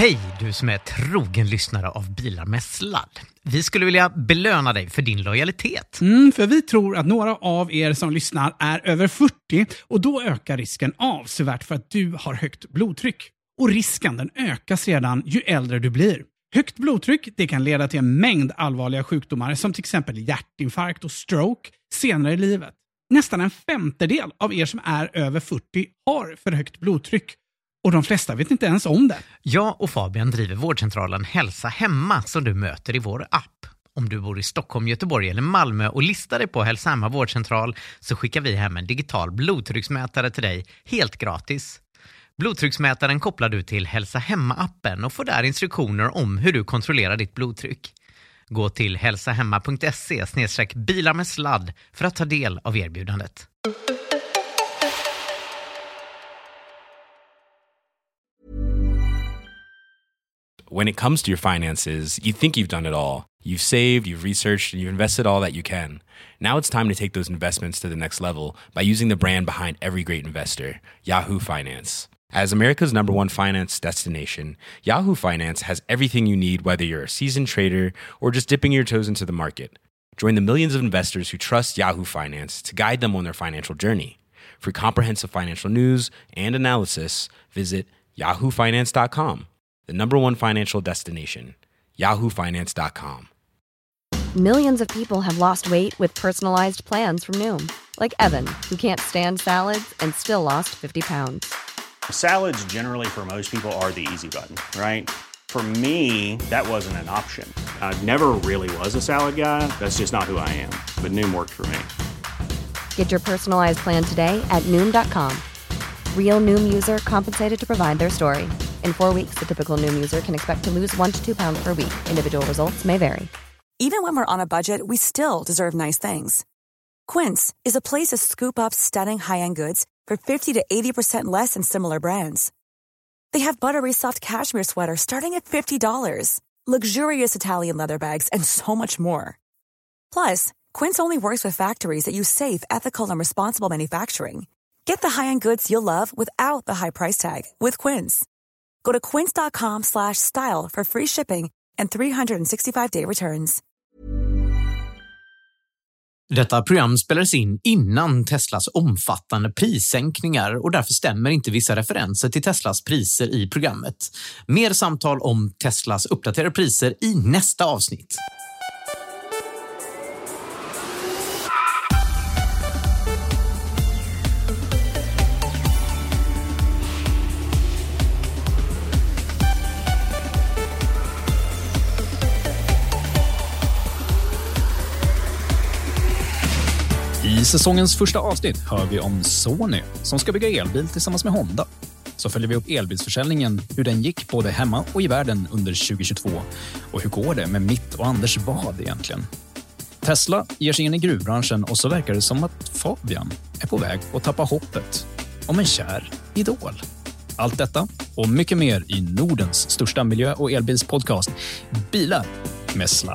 Hej, du som är trogen lyssnare av Bilar med sladd. Vi skulle vilja belöna dig för din lojalitet. För vi tror att några av er som lyssnar är över 40 och då ökar risken avsevärt för att du har högt blodtryck. Och risken den ökas redan ju äldre du blir. Högt blodtryck det kan leda till en mängd allvarliga sjukdomar som till exempel hjärtinfarkt och stroke senare i livet. Nästan en femtedel av er som är över 40 har för högt blodtryck. Och de flesta vet inte ens om det. Jag och Fabian driver vårdcentralen Hälsa Hemma som du möter i vår app. Om du bor i Stockholm, Göteborg eller Malmö och listar dig på Hälsa Hemma vårdcentral så skickar vi hem en digital blodtrycksmätare till dig helt gratis. Blodtrycksmätaren kopplar du till Hälsa Hemma-appen och får där instruktioner om hur du kontrollerar ditt blodtryck. Gå till hälsahemma.se/bilar med sladd för att ta del av erbjudandet. When it comes to your finances, you think you've done it all. You've saved, you've researched, and you've invested all that you can. Now it's time to take those investments to the next level by using the brand behind every great investor, Yahoo Finance. As America's #1 finance destination, Yahoo Finance has everything you need, whether you're a seasoned trader or just dipping your toes into the market. Join the millions of investors who trust Yahoo Finance to guide them on their financial journey. For comprehensive financial news and analysis, visit yahoofinance.com. The #1 financial destination, yahoofinance.com. Millions of people have lost weight with personalized plans from Noom. Like Evan, who can't stand salads and still lost 50 pounds. Salads generally for most people are the easy button, right? For me, that wasn't an option. I never really was a salad guy. That's just not who I am. But Noom worked for me. Get your personalized plan today at Noom.com. Real Noom user compensated to provide their story. In 4 weeks, the typical Noom user can expect to lose 1 to 2 pounds per week. Individual results may vary. Even when we're on a budget, we still deserve nice things. Quince is a place to scoop up stunning high-end goods for 50 to 80% less than similar brands. They have buttery soft cashmere sweaters starting at $50, luxurious Italian leather bags, and so much more. Plus, Quince only works with factories that use safe, ethical, and responsible manufacturing. Get the high-end goods you'll love without the high price tag with Quince. Go to quince.com/style for free shipping and 365-day returns. Detta program spelades in innan Teslas omfattande prissänkningar och därför stämmer inte vissa referenser till Teslas priser i programmet. Mer samtal om Teslas uppdaterade priser i nästa avsnitt. I säsongens första avsnitt hör vi om Sony som ska bygga elbil tillsammans med Honda. Så följer vi upp elbilsförsäljningen, hur den gick både hemma och i världen under 2022 och hur går det med mitt och Anders vad egentligen. Tesla ger sig in i gruvbranschen och så verkar det som att Fabian är på väg att tappa hoppet om en kär idol. Allt detta och mycket mer i Nordens största miljö- och elbilspodcast Bilar med sladd.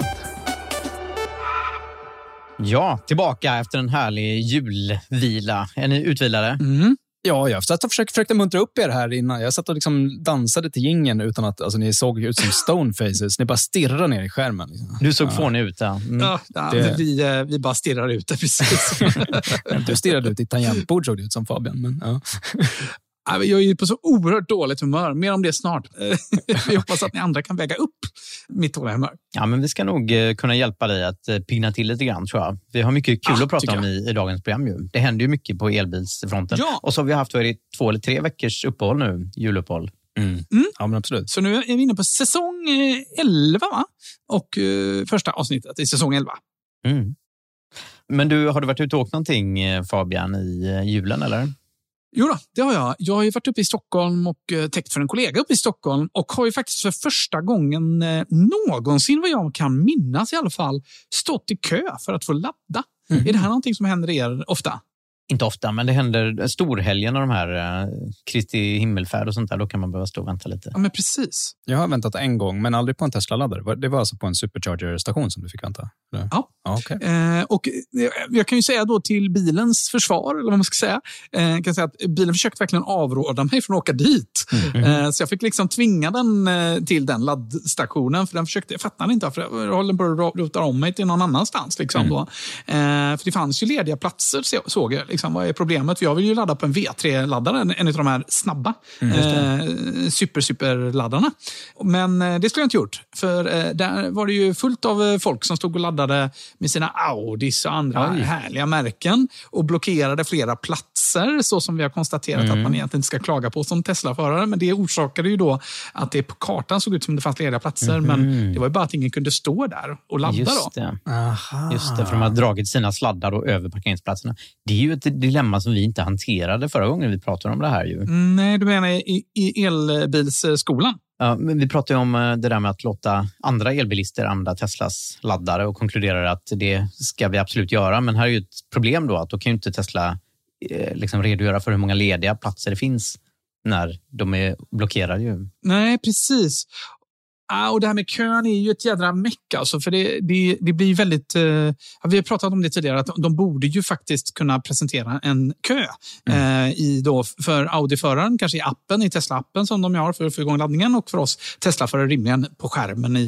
Ja, tillbaka efter en härlig julvila. Är ni utvilade? Ja, jag satt och försökte muntra upp er här innan. Jag satt och liksom dansade till jingeln utan att alltså, ni såg ut som stone faces. Ni bara stirrade ner i skärmen. Liksom. Du såg fånig ut, ja. Vi bara stirrar ut det, precis. Du stirrade ut i tangentbord såg det ut som Fabian. Men, ja. Jag är ju på så oerhört dåligt humör. Mer om det snart. Vi hoppas att ni andra kan väga upp mitt dåliga humör. Ja, men vi ska nog kunna hjälpa dig att pigna till lite grann, tror jag. Vi har mycket kul att prata om i dagens program. Ju. Det händer ju mycket på elbilsfronten. Ja. Och så har vi haft 2 eller 3 veckors uppehåll nu, juluppehåll. Ja, men absolut. Så nu är vi inne på säsong 11, va? Och första avsnittet i säsong 11. Men har du varit ute och åkt någonting, Fabian, i julen, eller? Jo då, det har jag. Jag har ju varit uppe i Stockholm och täckt för en kollega uppe i Stockholm och har ju faktiskt för första gången någonsin, vad jag kan minnas i alla fall, stått i kö för att få ladda. Är det här någonting som händer er ofta? Inte ofta, men det händer storhelgen och de här Kristi himmelfärd och sånt där. Då kan man behöva stå och vänta lite. Ja, men precis. Jag har väntat en gång, men aldrig på en Tesla-laddare. Det var alltså på en Supercharger-station som du fick vänta? Eller? Ja. Okay. Och jag kan ju säga då till bilens försvar, eller vad man ska säga, kan jag säga att bilen försökte verkligen avråda mig från att åka dit. Så jag fick liksom tvinga den till den laddstationen, för den försökte, jag fattar inte, för jag håller på att rota om mig till någon annanstans. Liksom, då. För det fanns ju lediga platser, såg jag. Liksom, vad är problemet? För jag vill ju ladda på en V3-laddare, en av de här snabba superladdarna. Men det skulle jag inte gjort, för där var det ju fullt av folk som stod och laddade med sina Audis och andra härliga märken och blockerade flera platser, så som vi har konstaterat att man egentligen inte ska klaga på som Tesla-förare. Men det orsakade ju då att det på kartan såg ut som det fanns lediga platser, men det var ju bara att ingen kunde stå där och ladda. Just det. Just det, för de har dragit sina sladdar och över parkeringsplatserna. Det är ju ett dilemma som vi inte hanterade förra gången vi pratade om det här ju. Nej, du menar i elbilsskolan? Ja, men vi pratade ju om det där med att låta andra elbilister använda Teslas laddare och konkluderar att det ska vi absolut göra. Men här är ju ett problem då, att då kan ju inte Tesla liksom redogöra för hur många lediga platser det finns när de är blockerade ju. Nej, precis. Och det här med kön är ju ett jädra meck, alltså, för det blir väldigt... vi har pratat om det tidigare, att de borde ju faktiskt kunna presentera en kö för Audi-föraren, kanske i appen, i Tesla-appen som de har för att få igång laddningen, och för oss Tesla-förare rimligen på skärmen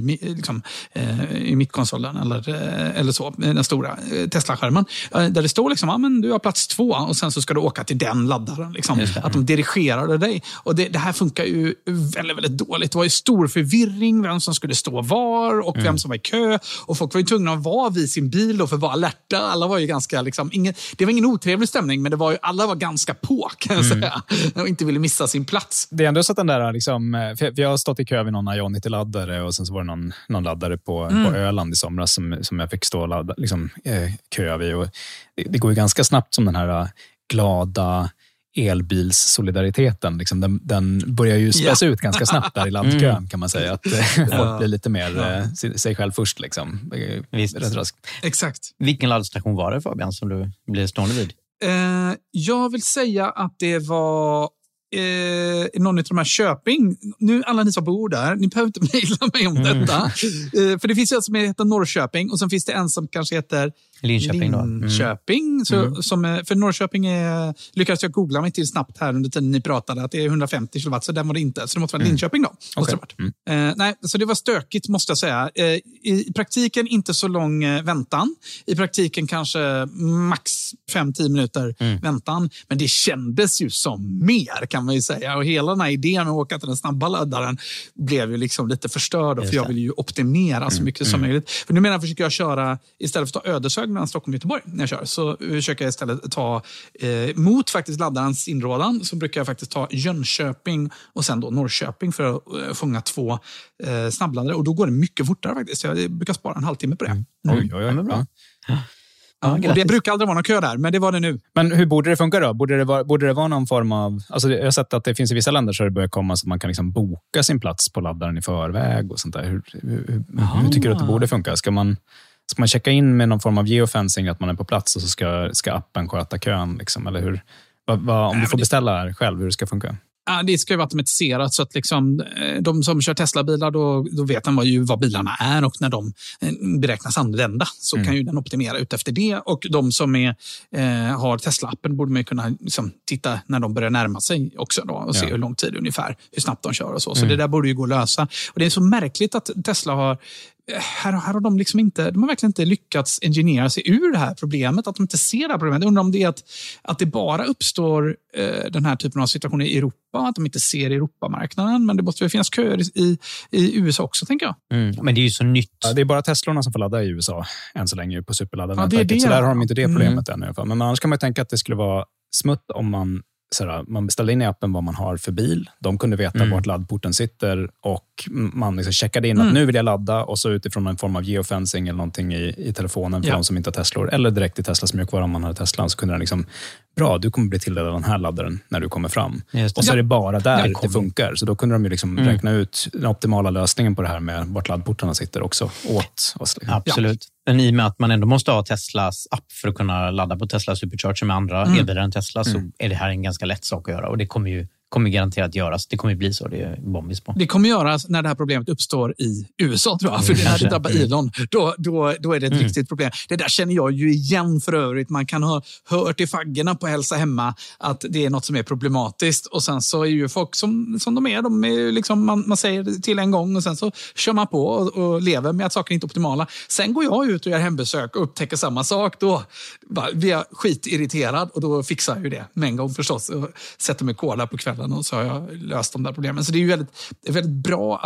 i mittkonsolen eller så, den stora Tesla-skärmen, där det står liksom, men du har plats 2 och sen så ska du åka till den laddaren. Liksom, att de dirigerade dig. Och det här funkar ju väldigt, väldigt dåligt. Det var ju stor förvirring vem som skulle stå var och vem som var i kö, och folk var ju tvungna att vara vid sin bil då för att vara alerta. Alla var ju ganska det var ingen otrevlig stämning, men alla var ganska på, kan jag säga, och inte ville missa sin plats. Det är ändå så att den där liksom, för jag har stått i kö vid någon Ionity-laddare, och sen så var det någon laddare på Öland i somras som jag fick stå och ladda, liksom, kö vid, och det går ju ganska snabbt som den här glada elbilssolidariteten. Liksom, den börjar ju späs ut ganska snabbt där i laddkön, kan man säga. Att folk blir lite mer sig själv först. Liksom. Rätt raskt. Exakt. Vilken laddstation var det, Fabian, som du blev stående vid? Jag vill säga att det var någon av de här Köping. Nu alla ni som bor där, ni behöver inte mejla mig om detta. För det finns ju en som heter Norrköping, och sen finns det en som kanske heter Linköping. För Norrköping lyckades jag googla mig till snabbt här under tiden ni pratade att det är 150 kW, så den var det inte. Så det måste vara Linköping då. Nej, så det var stökigt, måste jag säga. I praktiken inte så lång väntan. I praktiken kanske max 5-10 minuter väntan. Men det kändes ju som mer, kan man ju säga. Och hela den här idén med att åka till den snabba laddaren blev ju liksom lite förstörd. För jag vill ju optimera så mycket som möjligt. För nu försöker jag köra, istället för att ta Ödeshög mellan Stockholm och Göteborg när jag kör, så försöker jag istället ta mot faktiskt laddarens inrådan, så brukar jag faktiskt ta Jönköping och sen då Norrköping för att fånga 2 snabbladdare, och då går det mycket fortare faktiskt. Jag brukar spara en halvtimme på det. Oj, bra. Och det brukar aldrig vara någon kö där, men det var det nu. Men hur borde det funka då? Borde det vara någon form av... Alltså jag har sett att det finns i vissa länder så det börjar komma så att man kan liksom boka sin plats på laddaren i förväg och sånt där. Hur tycker du att det borde funka? Ska man checka in med någon form av geofencing, att man är på plats, och så ska appen sköta kön? Liksom, eller hur? Om du får beställa själv hur det ska funka? Ja, det ska ju vara automatiserat, så att liksom, de som kör Tesla-bilar, då vet de vad bilarna är, och när de beräknas använda så kan ju den optimera ut efter det. Och de som har Tesla-appen borde man kunna liksom titta när de börjar närma sig också då, och se hur lång tid ungefär, hur snabbt de kör och så. Så det där borde ju gå att lösa. Och det är så märkligt att Tesla har här har de liksom inte, de har verkligen inte lyckats engineera sig ur det här problemet, att de inte ser det här problemet. Jag undrar om det är att det bara uppstår den här typen av situationer i Europa, att de inte ser Europamarknaden, men det måste väl finnas köer i USA också, tänker jag. Men det är ju så nytt. Ja, det är bara Teslorna som får ladda i USA än så länge på superladdarna. Ja, så där har de inte det problemet än i alla fall. Men annars kan man ju tänka att det skulle vara smutt om man beställer in i appen vad man har för bil. De kunde veta vart laddporten sitter, och man liksom checkade in att nu vill jag ladda, och så utifrån en form av geofencing eller någonting i telefonen för de som inte har Teslor, eller direkt i Teslas mjukvara om man har Tesla, så kunde den liksom, bra, du kommer bli tilldelad den här laddaren när du kommer fram. Och så är det bara där det funkar. Så då kunde de ju liksom räkna ut den optimala lösningen på det här med vart laddportarna sitter också åt oss. Liksom. Absolut. Men i och med att man ändå måste ha Teslas app för att kunna ladda på Tesla Supercharger med andra elbilar än Tesla, så är det här en ganska lätt sak att göra. Och det kommer garanterat göras. Det kommer bli så, det är bombis på. Det kommer göras när det här problemet uppstår i USA, tror jag. För när det drabbar Elon, då är det ett riktigt problem. Det där känner jag ju igen för övrigt. Man kan ha hört i faggerna på Hälsa Hemma att det är något som är problematiskt. Och sen så är ju folk som de är liksom, man säger till en gång och sen så kör man på och lever med att saker inte är optimala. Sen går jag ut och gör hembesök och upptäcker samma sak. Då blir jag skitirriterad och då fixar jag ju det med en gång förstås. Och sätter mig kola på kvällen och så har jag löst de där problemen. Så det är ju väldigt bra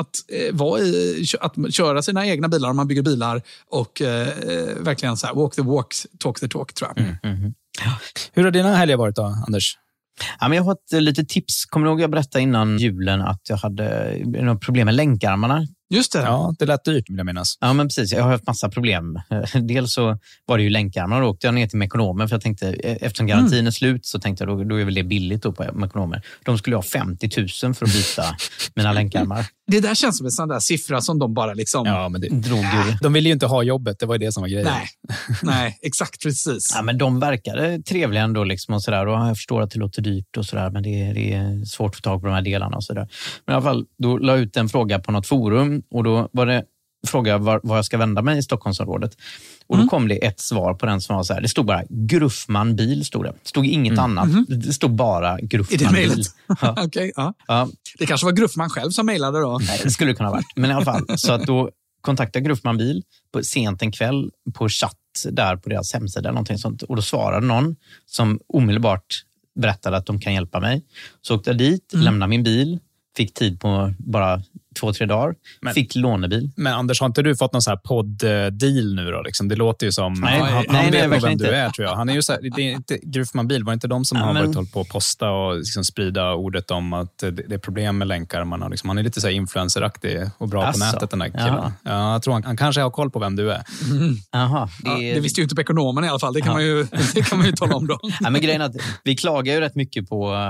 att köra sina egna bilar om man bygger bilar och verkligen så här walk the walk, talk the talk, tror jag. Hur har dina helger varit då, Anders? Ja, men jag har ett litet tips. Kommer du ihåg jag berättade innan julen att jag hade några problem med länkarmarna? Just det. Ja, det lät dyrt, vill jag minnas. Ja, men precis. Jag har haft massa problem. Dels så var det ju länkarmar. Då åkte jag ner till Mekonomen för jag tänkte, eftersom garantin är slut så tänkte jag då är väl det billigt då på Mekonomen. De skulle ha 50 000 för att byta mina länkarmar. Det där känns som en sån där siffra som de bara liksom drog ur. De ville ju inte ha jobbet, det var ju det som var grejen. Nej, exakt precis. Ja, men de verkade trevliga ändå liksom och sådär. Och jag förstår att det låter dyrt och sådär, men det är svårt att få tag på de här delarna och sådär. Men i alla fall, då la jag ut en fråga på något forum och då var det fråga var jag ska vända mig i Stockholmsområdet. Och då kom det ett svar på den som var så här. Det stod bara Gruffman bil, stod det. Det stod inget annat. Det stod bara Gruffman bil. Ja. Okej, ja. Det kanske var Gruffman själv som mejlade då. Nej, det skulle kunna ha varit. Men i alla fall, så att då kontaktade Gruffman bil på sent en kväll på chatt där på deras hemsida eller någonting sånt. Och då svarade någon som omedelbart berättade att de kan hjälpa mig. Så åkte jag dit, lämnade min bil, fick tid på bara 2-3 dagar. Fick lånebil. Men Anders, har inte du fått någon så här podd-deal nu då? Liksom? Det låter ju som... Nej, han vet nog vem inte. du är, tror jag. Han är ju så här, det är inte Gruffman bil, var det inte de som har varit hållit på att posta och liksom sprida ordet om att det är problem med länkar. Han är lite så här influenceraktig och bra på nätet, den där killen. Ja, jag tror han kanske har koll på vem du är. Aha, det visste ju inte på Ekonomen i alla fall. Det kan man ju tala om då. Ja, men grejen är att vi klagar ju rätt mycket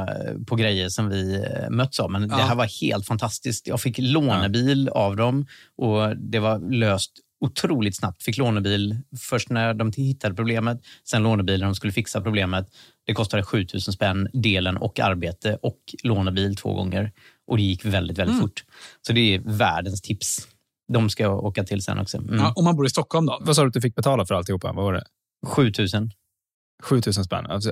på grejer som vi möts av. Men det här var helt fantastiskt. Jag fick lånebil av dem och det var löst otroligt snabbt. Fick lånebil först när de hittade problemet, sen lånebil när de skulle fixa problemet. Det kostade 7 000 spänn, delen och arbete och lånebil 2 gånger. Och det gick väldigt, väldigt fort. Så det är världens tips. De ska jag åka till sen också. Ja, om man bor i Stockholm då? Vad sa du att du fick betala för alltihopa? Vad var det? 7 000. 7 000 spänn. Alltså,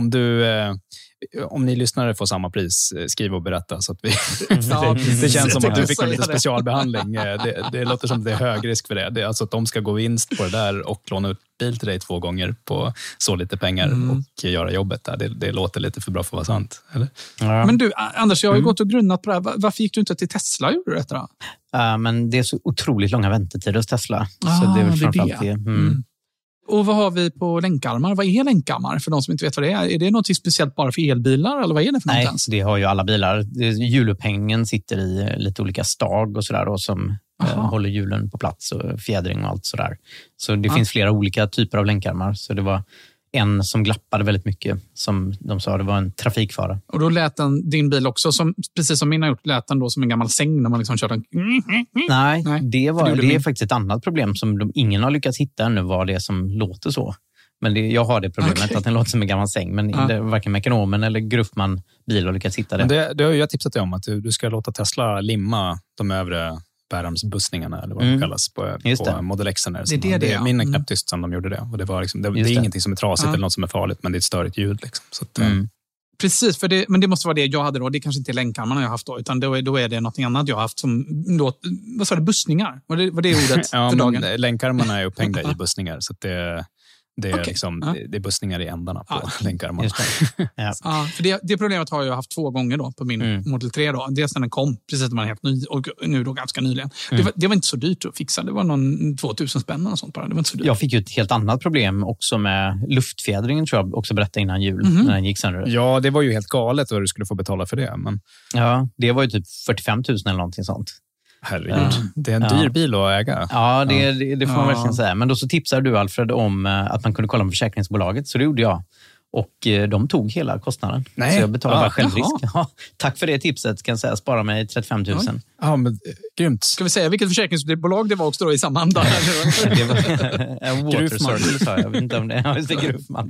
om ni lyssnare får samma pris, skriv och berätta så att vi... det känns som att du fick en liten specialbehandling. Det låter som det är hög risk för det. Det är alltså att de ska gå vinst på det där och låna ut bil till dig 2 gånger på så lite pengar och göra jobbet där. Det låter lite för bra för att vara sant, eller? Ja. Men du, Anders, jag har ju gått och grunnat på det här. Varför gick du inte till Tesla och gjorde detta då? Men det är så otroligt långa väntetider hos Tesla. Så det är väl framförallt det. Och vad har vi på länkarmar? Vad är länkarmar för de som inte vet vad det är? Är det något speciellt bara för elbilar eller vad är det för något? Nej, det har ju alla bilar. Hjulupphängen sitter i lite olika stag och sådär som håller hjulen på plats och fjädring och allt sådär. Så det finns flera olika typer av länkarmar. Så det var en som glappade väldigt mycket, som de sa, det var en trafikfara. Och då lät din bil också, precis som min har gjort, lät den då som en gammal säng när man liksom körde en... Nej, det är faktiskt ett annat problem som ingen har lyckats hitta ännu, vad det är som låter så. Men jag har det problemet att den låter som en gammal säng, men varken Mekonomen eller Gruffman bil har lyckats hitta det. Det har jag tipsat dig om, att du ska låta Tesla limma de övre bärarmsbussningarna eller vad det kallas på Model X. Det är min knäpptyst som de gjorde det. Och det var liksom, det är ingenting som är trasigt eller något som är farligt, men det är ett störigt ljud. Liksom. Så att, Precis, men det måste vara det jag hade då. Det kanske inte är länkarmarna jag har haft då, utan då är det något annat jag har haft som vad sa du, bussningar? Var det ordet för dagen? Länkarmarna är upphängda i bussningar, så att det är liksom, det är bussningar i ändarna på länkarmarna. För det problemet har jag haft 2 gånger då på min Model 3 då. Dels när den kom, precis när man är helt ny, och nu då ganska nyligen. Det var inte så dyrt att fixa. Det var någon 2000 spänn och sånt bara. Det var inte så dyrt. Jag fick ju ett helt annat problem också med luftfjädringen, tror jag också berättade innan jul, när den gick sönder. Ja, det var ju helt galet vad du skulle få betala för det. Men... Ja, det var ju typ 45 000 eller någonting sånt. Herregud, det är en dyr bil att äga. Ja, det får man verkligen säga. Men då så tipsade du, Alfred, om att man kunde kolla med försäkringsbolaget. Så det gjorde jag. Och de tog hela kostnaden. Nej. Så jag betalade bara självrisk. Ja, tack för det tipset, kan jag säga. Spara mig 35 000. Ja, men grymt. Ska vi säga vilket försäkringsbolag det var också då i samma anda? Det var en Water Circle, sa jag. Jag vet inte om det är Grufman.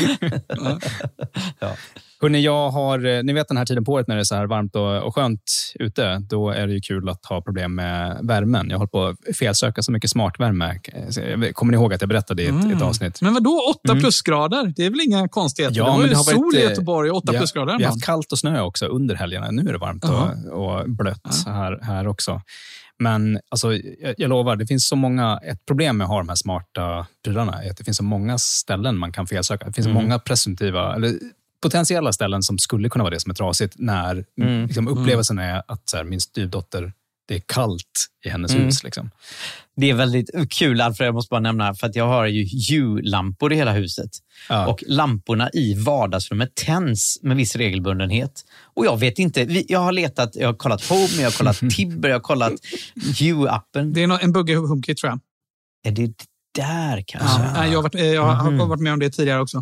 Ja. Hörrni, jag har, ni vet den här tiden på året när det är så här varmt och skönt ute, då är det ju kul att ha problem med värmen. Jag håller på att felsöka så mycket smartvärme. Kommer ni ihåg att jag berättade i ett avsnitt? Men vadå, 8 plusgrader? Det är väl inga konstigheter? Ja, det var men ju det har sol varit, i Göteborg och 8 plusgrader. Vi har haft kallt och snö också under helgerna. Nu är det varmt och blött här också. Men alltså, jag lovar, det finns så många, ett problem med att ha de här smarta prylarna är att det finns så många ställen man kan felsöka. Det finns så många presumtiva, eller potentiella ställen som skulle kunna vara det som är trasigt när liksom, upplevelsen är att så här, min styvdotter, det är kallt i hennes hus. Liksom. Det är väldigt kul, Alfred, jag måste bara nämna, för att jag har ju Hue-lampor i hela huset. Ja. Och lamporna i vardagsrummet tänds med viss regelbundenhet. Och jag vet inte, jag har letat, jag har kollat Home, jag har kollat Tibber, jag har kollat Hue-appen. Det är en bugg i HomeKit, tror jag. Är det där kanske? Ja, jag har varit med om det tidigare också.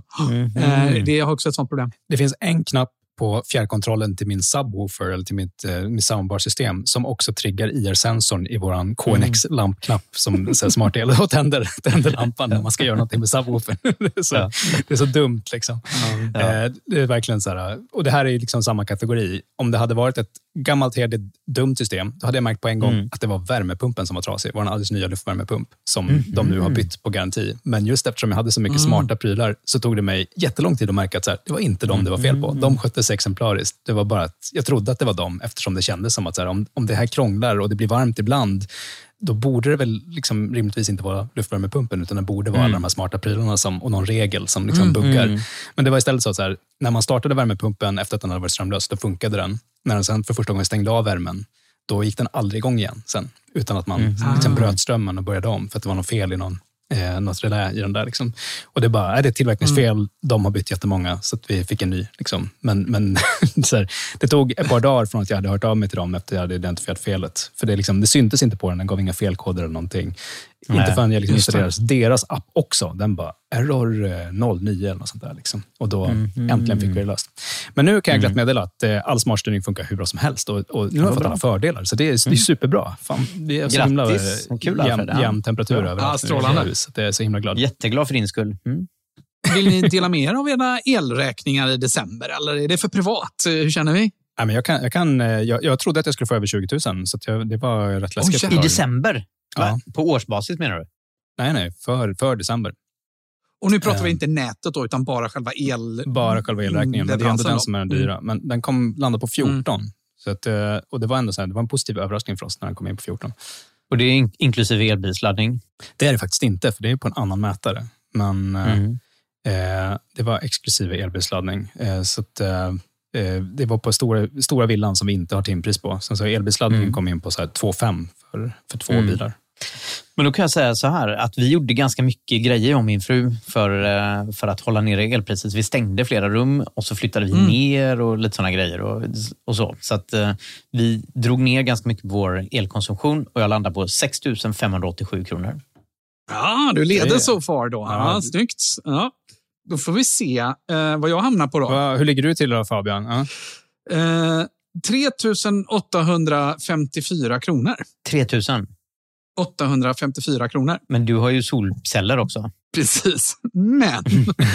Det har också ett sånt problem. Det finns en knapp på fjärrkontrollen till min subwoofer eller till mitt soundbar-system som också triggar IR-sensorn i våran KNX-lampknapp som så smart el och tänder lampan när man ska göra någonting med subwoofern. Det är så dumt liksom. Det är verkligen så här, och det här är liksom samma kategori. Om det hade varit ett gammalt heligt dumt system, då hade jag märkt på en gång att det var värmepumpen som var trasig. Det var en alldeles nya luftvärmepump som de nu har bytt på garanti. Men just eftersom jag hade så mycket smarta prylar så tog det mig jättelång tid att märka att så här, det var inte dem det var fel på. De sköttes exemplariskt. Det var bara att jag trodde att det var dem eftersom det kändes som att så här, om det här krånglar och det blir varmt ibland, då borde det väl liksom rimligtvis inte vara luftvärmepumpen utan det borde vara alla de här smarta prylarna och någon regel som liksom buggar. Men det var istället så här, när man startade värmepumpen efter att den hade varit strömlös, då funkade den. När den sen för första gången stängde av värmen, då gick den aldrig igång igen sen. Utan att man liksom bröt strömmen och började om för att det var något fel i något relä i den där. Liksom. Och det är bara, det är tillverkningsfel. De har bytt jättemånga så att vi fick en ny. Liksom. Men så här, det tog ett par dagar från att jag hade hört av mig till dem efter att jag hade identifierat felet. För det syntes inte på den gav inga felkoder eller någonting. Inte förrän jag liksom installerade deras app också. Den bara, error 09 eller något sånt där. Liksom. Och då äntligen fick vi det löst. Men nu kan jag glatt meddela att all smartstyrning funkar hur bra som helst. Och nu har jag fått alla fördelar. Så det är superbra. Fan, det är så himla jämn temperatur överallt. Strålande. Så det är så himla glad. Jätteglad för din skull. Vill ni dela med er av era elräkningar i december? Eller är det för privat? Hur känner vi? Ja, men jag trodde att jag skulle få över 20 000. Så det var rätt läskigt. I december? Ja. På årsbasis menar du? Nej, för december. Och nu pratar vi inte nätet då, utan bara själva elräkningen. Men det är ändå den som är den dyra. Men den landa på 14. Så att, och det var ändå så här, det var en positiv överraskning för oss när den kom in på 14. Och det är inklusive elbilsladdning? Det är det faktiskt inte, för det är på en annan mätare. Men det var exklusive elbilsladdning. Så att, det var på stora villan som vi inte har timpris på. Sen så elbilsladdningen kom in på så här 2,5 för 2 bilar. Men då kan jag säga så här, att vi gjorde ganska mycket grejer om min fru för att hålla nere elpriset. Vi stängde flera rum och så flyttade vi ner och lite sådana grejer och så. Så att vi drog ner ganska mycket på vår elkonsumtion och jag landade på 6 587 kronor. Ja, du leder så far då. Ja, snyggt. Ja. Då får vi se vad jag hamnar på då. Hur ligger du till då, Fabian? 3 854 kronor. 3 000? 854 kronor. Men du har ju solceller också. Precis, men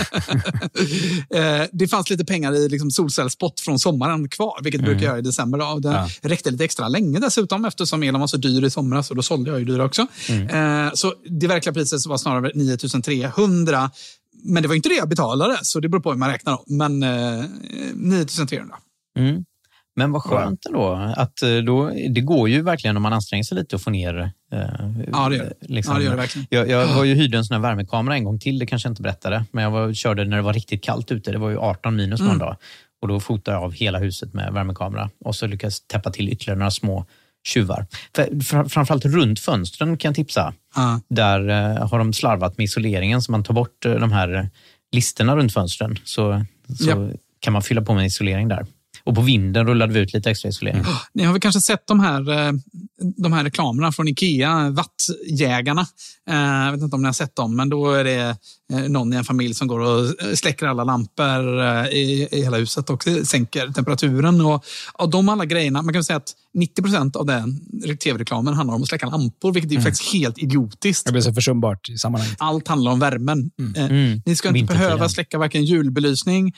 det fanns lite pengar i liksom solcellspott från sommaren kvar, vilket brukar jag i december. Då. Det räckte lite extra länge dessutom eftersom elen var så dyr i somras och då sålde jag ju dyra också. Så det verkliga priset var snarare 9 300, men det var inte det jag betalade, så det beror på hur man räknar. Men 9 300. Men vad skönt ändå, att det går ju verkligen om man anstränger sig lite att få ner. Ja, det gör det. Liksom. Ja, det gör det verkligen. Jag var ju hyrde en sån här värmekamera en gång till, det kanske jag inte berättade. Men jag körde när det var riktigt kallt ute, det var ju 18 minus någon dag. Och då fotade jag av hela huset med värmekamera. Och så lyckades täppa till ytterligare några små tjuvar. Framförallt runt fönstren kan jag tipsa. Där har de slarvat med isoleringen, så man tar bort de här listerna runt fönstren. Så kan man fylla på med isolering där. Och på vinden rullade vi ut lite extra isolering. Ni har väl kanske sett de här de här reklamerna från Ikea, Wattjägarna. Jag vet inte om ni har sett dem, men då är det någon i en familj som går och släcker alla lampor i hela huset och sänker temperaturen. Och de alla grejerna, man kan säga att 90% av den tv-reklamen handlar om att släcka lampor, vilket är faktiskt helt idiotiskt. Det blir så försumbart i sammanhanget. Allt handlar om värmen. Ni ska inte behöva släcka varken julbelysning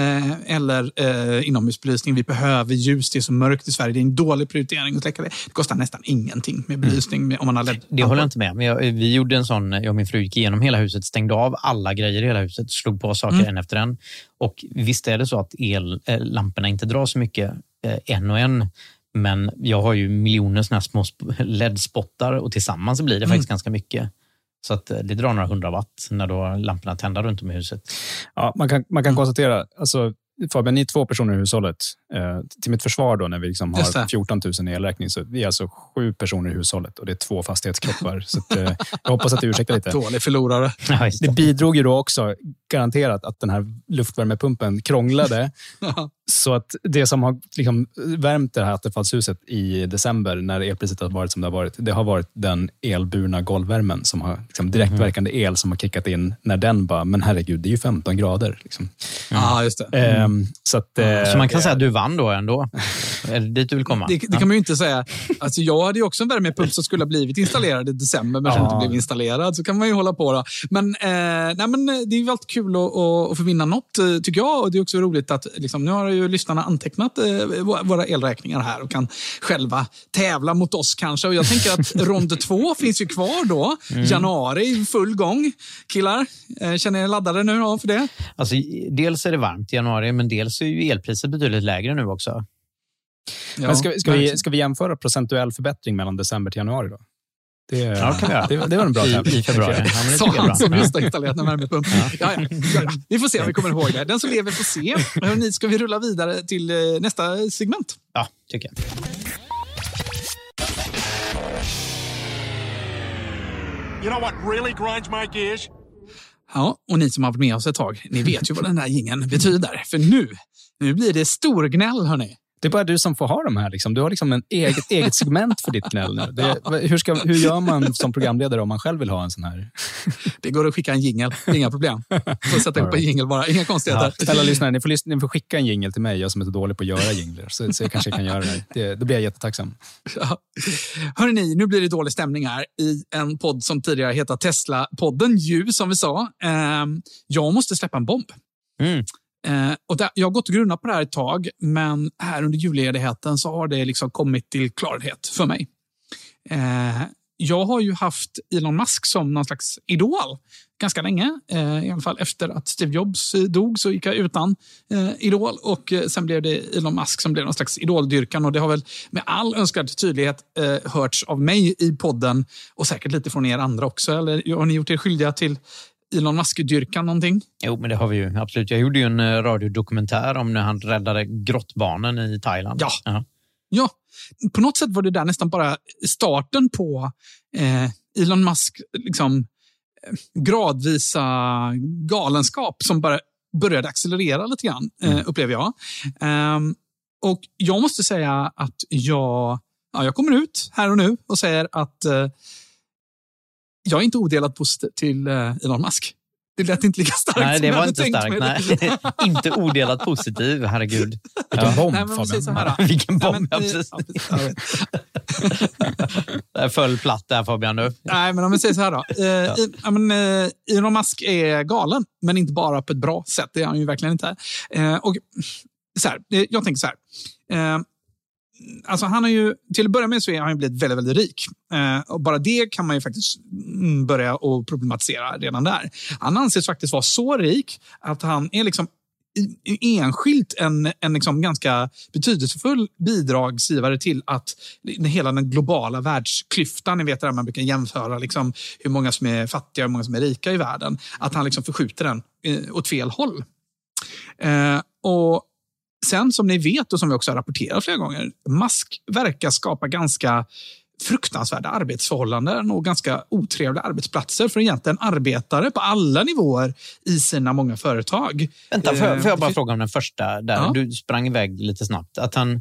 eller inomhusbelysning. Vi behöver ljus, det är så mörkt i Sverige. Det är en dålig prioritering att släcka det. Det kostar nästan ingenting med belysning om man har LED. Det håller jag inte med. Men vi gjorde en sån, jag och min fru gick igenom hela huset, stängde av alla grejer i hela huset, slog på saker en efter en. Och visst är det så att lamporna inte drar så mycket en och en. Men jag har ju miljoner såna små LED-spottar och tillsammans blir det faktiskt ganska mycket. Så att det drar några 100 watt när då lamporna tänder runt om i huset. Ja, man kan konstatera, alltså Fabian, ni är 2 personer i hushållet. Till mitt försvar då, när vi liksom har 14 000 i elräkning, så vi är alltså 7 personer i hushållet och det är 2 fastighetskroppar. Så att, jag hoppas att du ursäktar lite. Dålig förlorare. Ja, det bidrog ju då också garanterat att den här luftvärmepumpen krånglade. Så att det som har liksom värmt det här attefallshuset i december när elpriset har varit som det har varit, det har varit den elburna golvvärmen som har liksom direktverkande el som har kickat in när den bara, men herregud, det är ju 15 grader. Liksom. Ja, just det. Så man kan säga att du vann då ändå? Är det dit du vill komma? Det kan man ju inte säga. Alltså, jag hade ju också en värmepump som skulle ha blivit installerad i december, men som inte blev installerad. Så kan man ju hålla på då. Men det är ju alltid kul att få vinna något, tycker jag. Och det är också roligt att liksom, nu har ju lyssnarna antecknat våra elräkningar här och kan själva tävla mot oss kanske. Och jag tänker att rond 2 finns ju kvar då. Januari, full gång. Killar, känner er laddade nu då för det? Alltså, dels är det varmt i januari, men dels är ju elpriset betydligt lägre nu också. Men ska vi jämföra procentuell förbättring mellan december till januari då? Ja, kan vi göra. Det var en bra tävling. I februari. Ja, men det så tycker jag är bra. som just har installerat en värmepump. Ja. Vi får se om vi kommer ihåg det. Den som lever får se. Hörrni, ska vi rulla vidare till nästa segment? Ja, tycker jag. You know what really grinds my gears? Ja, och ni som har varit med oss ett tag, ni vet ju vad den där jingeln betyder. För nu blir det storgnäll, hörni. Det är bara du som får ha de här. Liksom. Du har liksom en eget segment för ditt gnäll nu. Hur gör man som programledare om man själv vill ha en sån här? Det går att skicka en jingle, inga problem. Får sätta upp en jingle bara, inga konstigheter. Ja, snälla lyssnare, ni får skicka en jingle till mig, jag som är så dålig på att göra jingler. Så jag kanske kan göra det. Då blir jag jättetacksam. Ja. Hörrni, nu blir det dålig stämning här i en podd som tidigare heter Tesla-podden, som vi sa. Jag måste släppa en bomb. Och jag har gått och grunnat på det här ett tag, men här under julledigheten så har det liksom kommit till klarhet för mig. Jag har ju haft Elon Musk som någon slags idol ganska länge. I alla fall efter att Steve Jobs dog så gick jag utan idol. Och sen blev det Elon Musk som blev någon slags idoldyrkan. Och det har väl med all önskad tydlighet hörts av mig i podden. Och säkert lite från er andra också. Eller har ni gjort er skyldiga till Elon Musk-dyrkan någonting? Jo, men det har vi ju absolut. Jag gjorde ju en radiodokumentär om när han räddade grottbarnen i Thailand. Ja, på något sätt var det där nästan bara starten på Elon Musk liksom gradvisa galenskap som bara började accelerera lite grann, upplever jag. Och jag måste säga att jag kommer ut här och nu och säger att jag är inte odelat positiv till Elon Musk. Det lät inte lika starkt. Nej, det var inte starkt. Nej. Inte odelat positiv, herregud. Vilken bomb, Fabian. Vilken bomb, precis. Det föll platt där, Fabian, nu. Nej, men om vi säger så här då. Elon Musk är galen, men inte bara på ett bra sätt. Det är han ju verkligen inte. Och så här, jag tänker så här. Alltså han har ju, till att börja med så är han ju blivit väldigt, väldigt rik. Och bara det kan man ju faktiskt börja och problematisera redan där. Han anses faktiskt vara så rik att han är liksom enskilt en liksom ganska betydelsefull bidragsgivare till att hela den globala världsklyftan, ni vet där man brukar jämföra liksom hur många som är fattiga och hur många som är rika i världen, att han liksom förskjuter den åt fel håll. Och sen som ni vet och som vi också har rapporterat flera gånger, Musk verkar skapa ganska fruktansvärda arbetsförhållanden och ganska otrevliga arbetsplatser för egentligen arbetare på alla nivåer i sina många företag. Vänta, får jag bara fråga om den första där? Ja. Du sprang iväg lite snabbt. Att han,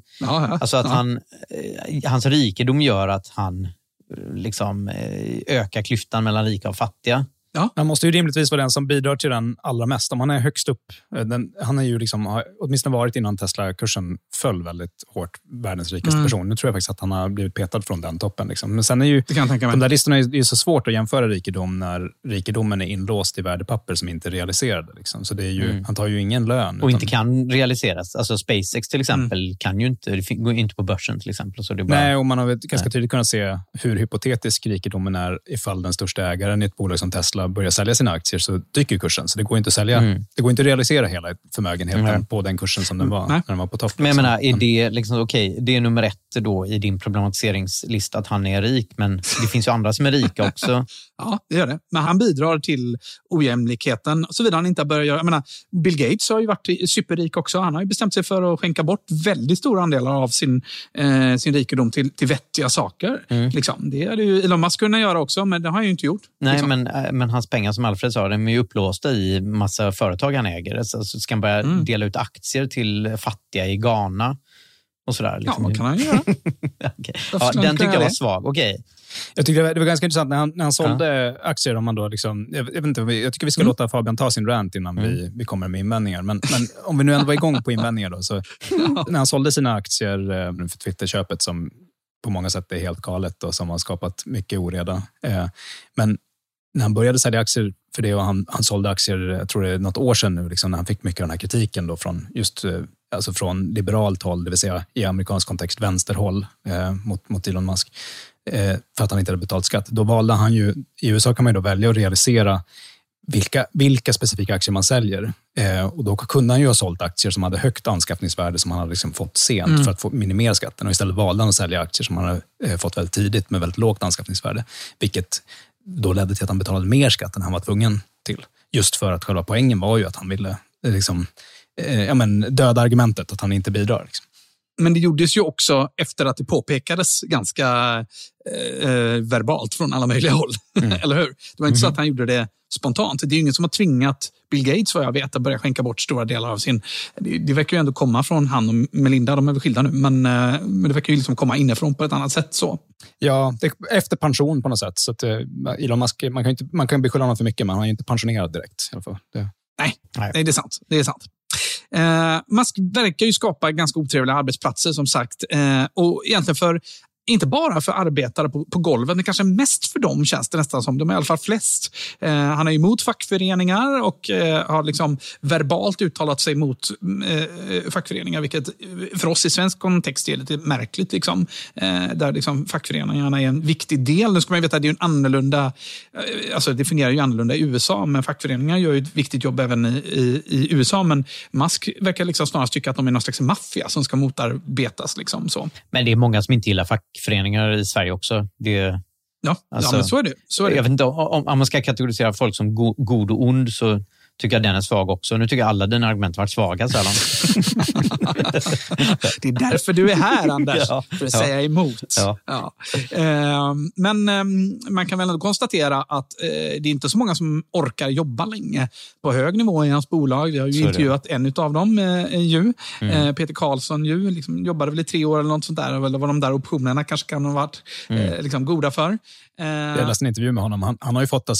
hans rikedom gör att han liksom ökar klyftan mellan rika och fattiga. Ja. Han måste ju rimligtvis vara den som bidrar till den allra mest. Om han är högst upp. Han är ju liksom, har åtminstone varit innan Tesla-kursen föll väldigt hårt, världens rikaste person. Nu tror jag faktiskt att han har blivit petad från den toppen. Liksom. Men sen är ju de där listorna är så svårt att jämföra rikedom när rikedomen är inlåst i värdepapper som inte är realiserade. Liksom. Så det är ju, han tar ju ingen lön. Och inte kan realiseras. Alltså SpaceX till exempel kan ju inte, det går inte på börsen till exempel. Så det är bara... Nej, och man har ganska tydligt kunnat se hur hypotetisk rikedomen är ifall den största ägaren i ett bolag som Tesla börjar sälja sina aktier så dyker kursen. Så det går inte att sälja. Det går inte att realisera hela förmögenheten på den kursen som den var när den var på topp. Men jag menar, är det liksom okej, det är nummer 1 då i din problematiseringslista att han är rik, men det finns ju andra som är rika också. Ja, det gör det. Men han bidrar till ojämlikheten såvida han inte börjar göra. Jag menar, Bill Gates har ju varit superrik också. Han har ju bestämt sig för att skänka bort väldigt stora andelar av sin rikedom till vettiga saker. Liksom. Det hade ju Elon Musk kunnat göra också, men det har han ju inte gjort. Nej, liksom. men hans pengar som Alfred sa, de är ju upplåsta i massa företag han äger. Så ska han börja dela ut aktier till fattiga i Ghana och sådär. Liksom. Ja, vad kan han göra? Okay. Ja, den tycker jag var svag. Okej. Jag tycker det var ganska intressant när han sålde aktier. Om man då liksom, jag vet inte, jag tycker vi ska låta Fabian ta sin rant innan vi kommer med invändningar. Men om vi nu ändå var igång på invändningar då, så när han sålde sina aktier för Twitter-köpet som på många sätt är helt galet och som har skapat mycket oreda. Men när han började sälja aktier för det och han sålde aktier, jag tror det är något år sedan nu, liksom, när han fick mycket av den här kritiken då från just alltså från liberalt håll, det vill säga i amerikansk kontext vänsterhåll mot Elon Musk, för att han inte hade betalt skatt. Då valde han ju, i USA kan man ju då välja att realisera vilka specifika aktier man säljer. Och då kunde han ju ha sålt aktier som hade högt anskaffningsvärde som han hade liksom fått sent för att minimera skatten. Och istället valde han att sälja aktier som han hade fått väldigt tidigt med väldigt lågt anskaffningsvärde. Vilket då ledde till att han betalade mer skatt än han var tvungen till. Just för att själva poängen var ju att han ville liksom, döda argumentet att han inte bidrar. Liksom. Men det gjordes ju också efter att det påpekades ganska verbalt från alla möjliga håll. Eller hur? Det var inte så att han gjorde det spontant. Det är ju ingen som har tvingat Bill Gates, vad jag vet, att börja skänka bort stora delar av sin... Det verkar ju ändå komma från han och Melinda, de är väl skilda nu, men det verkar ju liksom komma inifrån på ett annat sätt så. Ja, efter pension på något sätt. Så att Elon Musk, man kan beskylla honom för mycket, men han är ju inte pensionerad direkt i alla fall. Nej, det är sant. Det är sant. Musk verkar ju skapa ganska otrevliga arbetsplatser som sagt. Och egentligen inte bara för arbetare på golvet, men kanske mest för dem känns det nästan som. De är i alla fall flest. Han är emot fackföreningar och har liksom verbalt uttalat sig mot fackföreningar, vilket för oss i svensk kontext är lite märkligt. Liksom. Där liksom fackföreningarna är en viktig del. Nu ska man ju veta att det är en annorlunda, alltså det fungerar ju annorlunda i USA, men fackföreningar gör ju ett viktigt jobb även i USA. Men Musk verkar liksom snarast tycka att de är någon slags maffia som ska motarbetas. Liksom, så. Men det är många som inte gillar fackföreningar i Sverige också. Ja, men så är det. Jag vet inte, om man ska kategorisera folk som god och ond så tycker jag den är svag också. Nu tycker jag alla dina argument har varit svaga så här långt. Det är därför du är här, Anders. För att säga emot. Ja. Men man kan väl ändå konstatera att det är inte så många som orkar jobba länge på hög nivå i hans bolag. Jag har ju intervjuat en av dem, Peter Karlsson, liksom, jobbade väl i 3 år eller något sånt där. Eller vad de där optionerna kanske kan ha varit liksom goda för. Jag läste en intervju med honom. Han har ju fått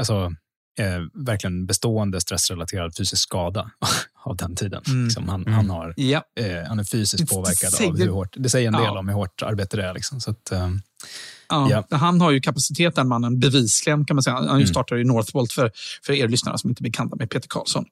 verkligen bestående stressrelaterad fysisk skada av den tiden. Liksom han är fysiskt påverkad av hur hårt, det säger en del om hur hårt arbete det är. Liksom. Så att, han har ju kapacitet, den mannen, bevisligen kan man säga. Han startade ju Northvolt för er lyssnare som inte är bekanta med Peter Karlsson.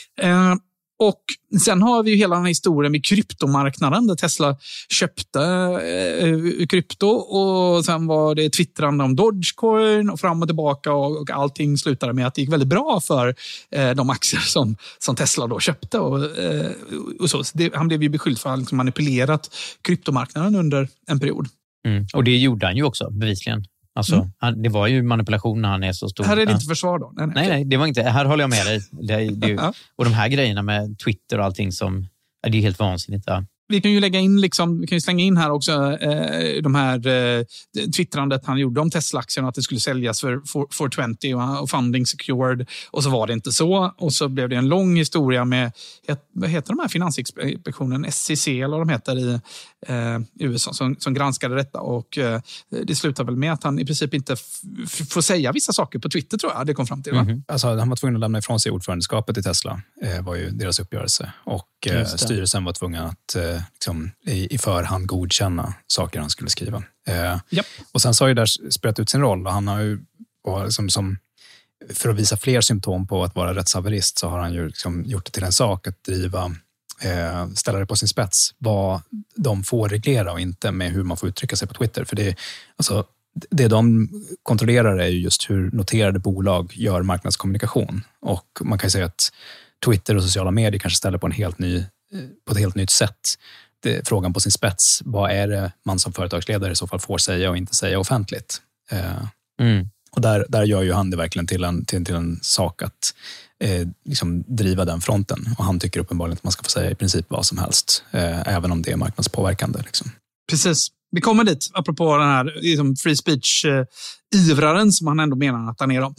Och sen har vi ju hela den här historien med kryptomarknaden där Tesla köpte krypto och sen var det twittrande om Dogecoin och fram och tillbaka och allting slutade med att det gick väldigt bra för de aktier som Tesla då köpte och så. Han blev ju beskylld för att liksom manipulerat kryptomarknaden under en period. Och det gjorde han ju också, bevisligen. Alltså, det var ju manipulation när han är så stor. Här är det inte försvar då? Nej, det var inte. Här håller jag med dig. Och de här grejerna med Twitter och allting som... Det är helt vansinnigt. Ja. vi kan ju lägga in vi kan ju slänga in här också de här twittrandet han gjorde om Tesla-aktien, att det skulle säljas för 420 och funding secured, och så var det inte så, och så blev det en lång historia med, vad heter de här finansinspektionen, SEC eller vad de heter i USA som granskade detta, och det slutar väl med att han i princip inte får säga vissa saker på Twitter, tror jag det kom fram till. Va? Alltså, han var tvungen att lämna ifrån sig ordförandeskapet i Tesla, var ju deras uppgörelse, och styrelsen var tvungen att i förhand godkänna saker han skulle skriva. Yep. Och sen så har ju där spelat ut sin roll, och han har ju som för att visa fler symptom på att vara rättshaverist, så har han ju gjort det till en sak att ställa det på sin spets vad de får reglera och inte, med hur man får uttrycka sig på Twitter. För det de kontrollerar är ju just hur noterade bolag gör marknadskommunikation. Och man kan ju säga att Twitter och sociala medier kanske ställer på ett helt nytt sätt frågan på sin spets. Vad är det man som företagsledare i så fall får säga och inte säga offentligt? Och där gör ju han det verkligen till en sak att driva den fronten. Och han tycker uppenbarligen att man ska få säga i princip vad som helst, även om det är marknadspåverkande. Precis. Vi kommer dit, apropå den här free speech-ivraren som han ändå menar att han är.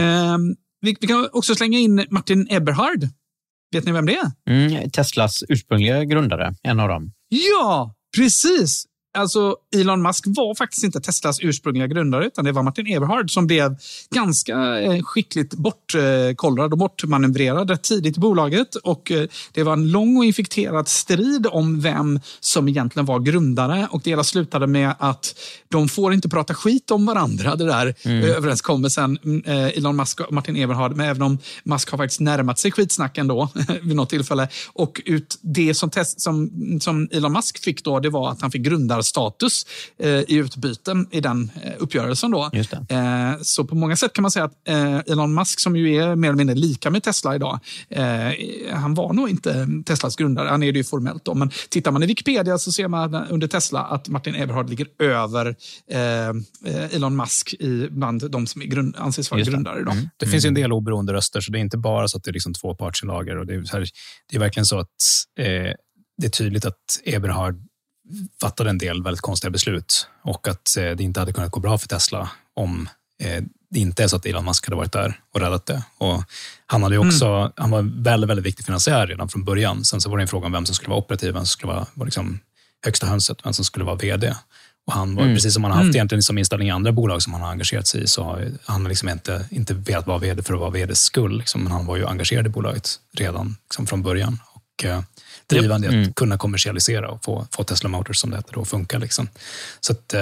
Vi kan också slänga in Martin Eberhard. Vet ni vem det är? Teslas ursprungliga grundare, en av dem. Ja, precis. Alltså, Elon Musk var faktiskt inte Teslas ursprungliga grundare, utan det var Martin Eberhard som blev ganska skickligt bortkollrad och bortmanövrerad tidigt i bolaget. Och det var en lång och infekterad strid om vem som egentligen var grundare. Och det hela slutade med att de får inte prata skit om varandra, det där överenskommelsen, Elon Musk och Martin Eberhard. Men även om Musk har faktiskt närmat sig skitsnacken då vid något tillfälle. Och det som Elon Musk fick då, det var att han fick grundarstatus i utbyten i den uppgörelsen då. Just det. Så på många sätt kan man säga att Elon Musk, som ju är mer eller mindre lika med Tesla idag, han var nog inte Teslas grundare. Han är det ju formellt då. Men tittar man i Wikipedia så ser man under Tesla att Martin Eberhard ligger över Elon Musk bland de som anses vara grundare idag. Det finns ju en del oberoende röster, så det är inte bara så att det är två partsinlager. Och det är verkligen så att det är tydligt att Eberhard fattade en del väldigt konstiga beslut, och att det inte hade kunnat gå bra för Tesla om det inte är så att Elon Musk hade varit där och räddat det. Och han hade ju också, han var väldigt, väldigt viktig finansiär redan från början. Sen så var det en fråga om vem som skulle vara operativ, vem som skulle vara högsta hönset, vem som skulle vara vd. Och han var, precis som han har haft egentligen som inställning i andra bolag som han har engagerat sig i, så har han inte velat vara vd för att vara vds skull. Men han var ju engagerad i bolaget redan från början. Och drivande att kunna kommersialisera och få Tesla Motors, som det heter, då funkar . Så att,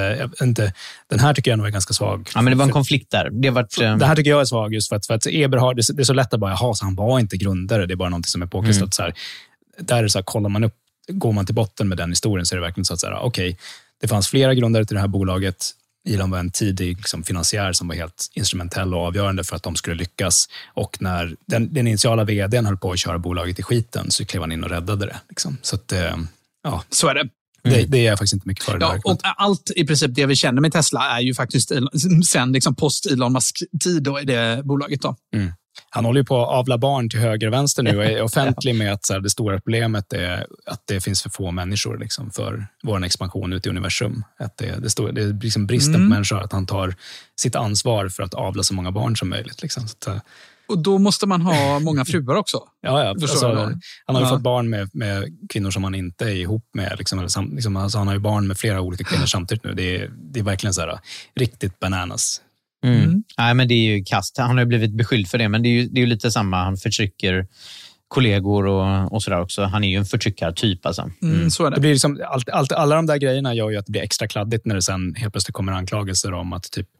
den här tycker jag nog är ganska svag. Ja, men det var en konflikt där. Det här tycker jag är svag just för att Eberhard, det är så lätt att bara, så han var inte grundare, det är bara någonting som är påklistat. Så här, där är det så här, kollar man upp, går man till botten med den historien, så är det verkligen så att okej, det fanns flera grundare till det här bolaget. Elon var en tidig finansiär som var helt instrumentell och avgörande för att de skulle lyckas. Och när den initiala vdn höll på att köra bolaget i skiten, så klev han in och räddade det. Så att, så är det. Det är jag faktiskt inte mycket för. Ja, och allt i princip det vi känner med Tesla är ju faktiskt sen post Elon Musk-tid då i det bolaget då. Han håller ju på att avla barn till höger och vänster nu och är offentlig med att det stora problemet är att det finns för få människor för vår expansion ut i universum. Att det är bristen på människor, att han tar sitt ansvar för att avla så många barn som möjligt. Så att, och då måste man ha många fruar också. Ja. Han har ju fått barn med kvinnor som han inte är ihop med. Alltså han har ju barn med flera olika kvinnor samtidigt nu. Det är verkligen så här, riktigt bananas. Nej, men det är ju kast. Han har ju blivit beskylld för det, men det är ju lite samma. Han förtrycker kollegor och sådär också. Han är ju en förtryckartyp alltså. Så är det. Det blir alla de där grejerna gör ju att det blir extra kladdigt när det sen helt plötsligt kommer anklagelser om att typ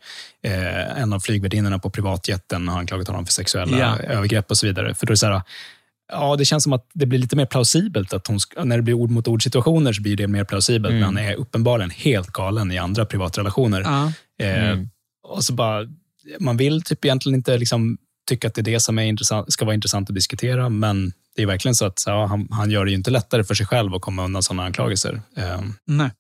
en av flygvärdinnorna på privatjetten har anklagat honom för sexuella övergrepp och så vidare. För då är det så här, ja, det känns som att det blir lite mer plausibelt att när det blir ord mot ord situationer, så blir det mer plausibelt, men han är uppenbarligen helt galen i andra privatrelationer. Och så bara, man vill typ egentligen inte tycka att det är det som är intressant, ska vara intressant att diskutera, men det är verkligen så att han gör det ju inte lättare för sig själv att komma undan sådana anklagelser. Nej.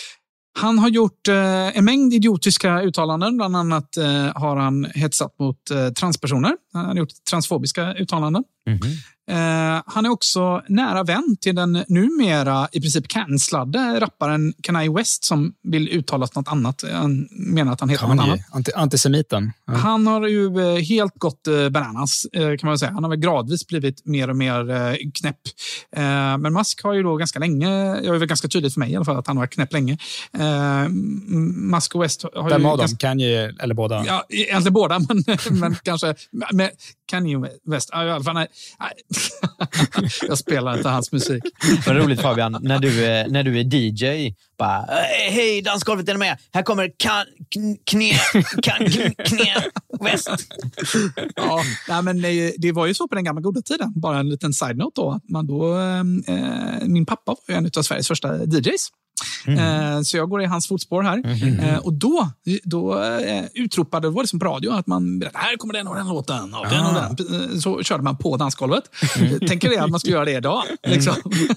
Han har gjort en mängd idiotiska uttalanden. Bland annat har han hetsat mot transpersoner. Han har gjort transfobiska uttalanden. Han är också nära vän till den numera i princip cancellade rapparen Kanye West som vill uttalas något annat. Han menar att han heter något annat. Antisemiten. Ja. Han har ju helt gått bananas kan man säga. Han har väl gradvis blivit mer och mer knäpp. Men Musk har ju då ganska länge, jag är väl ganska tydligt för mig i alla fall att han har varit knäpp länge. Musk och West har vem ju... av dem? Kanye eller båda? Ja, egentligen båda, men kanske... Men Kanye West, i alla fall nej. Jag spelar inte hans musik. Vad roligt Fabian, när du är DJ, bara hej dansgolvet är med, här kommer Kanye West. Ja, nej, men det var ju så på den gamla goda tiden. Bara en liten side-note då, att man då min pappa var ju en av Sveriges första DJs. Så jag går i hans fotspår här. Och då utropade, det var det som på radio, att man här kommer den och den låten och den och den. Så körde man på dansgolvet. Tänker det att man skulle göra det idag liksom.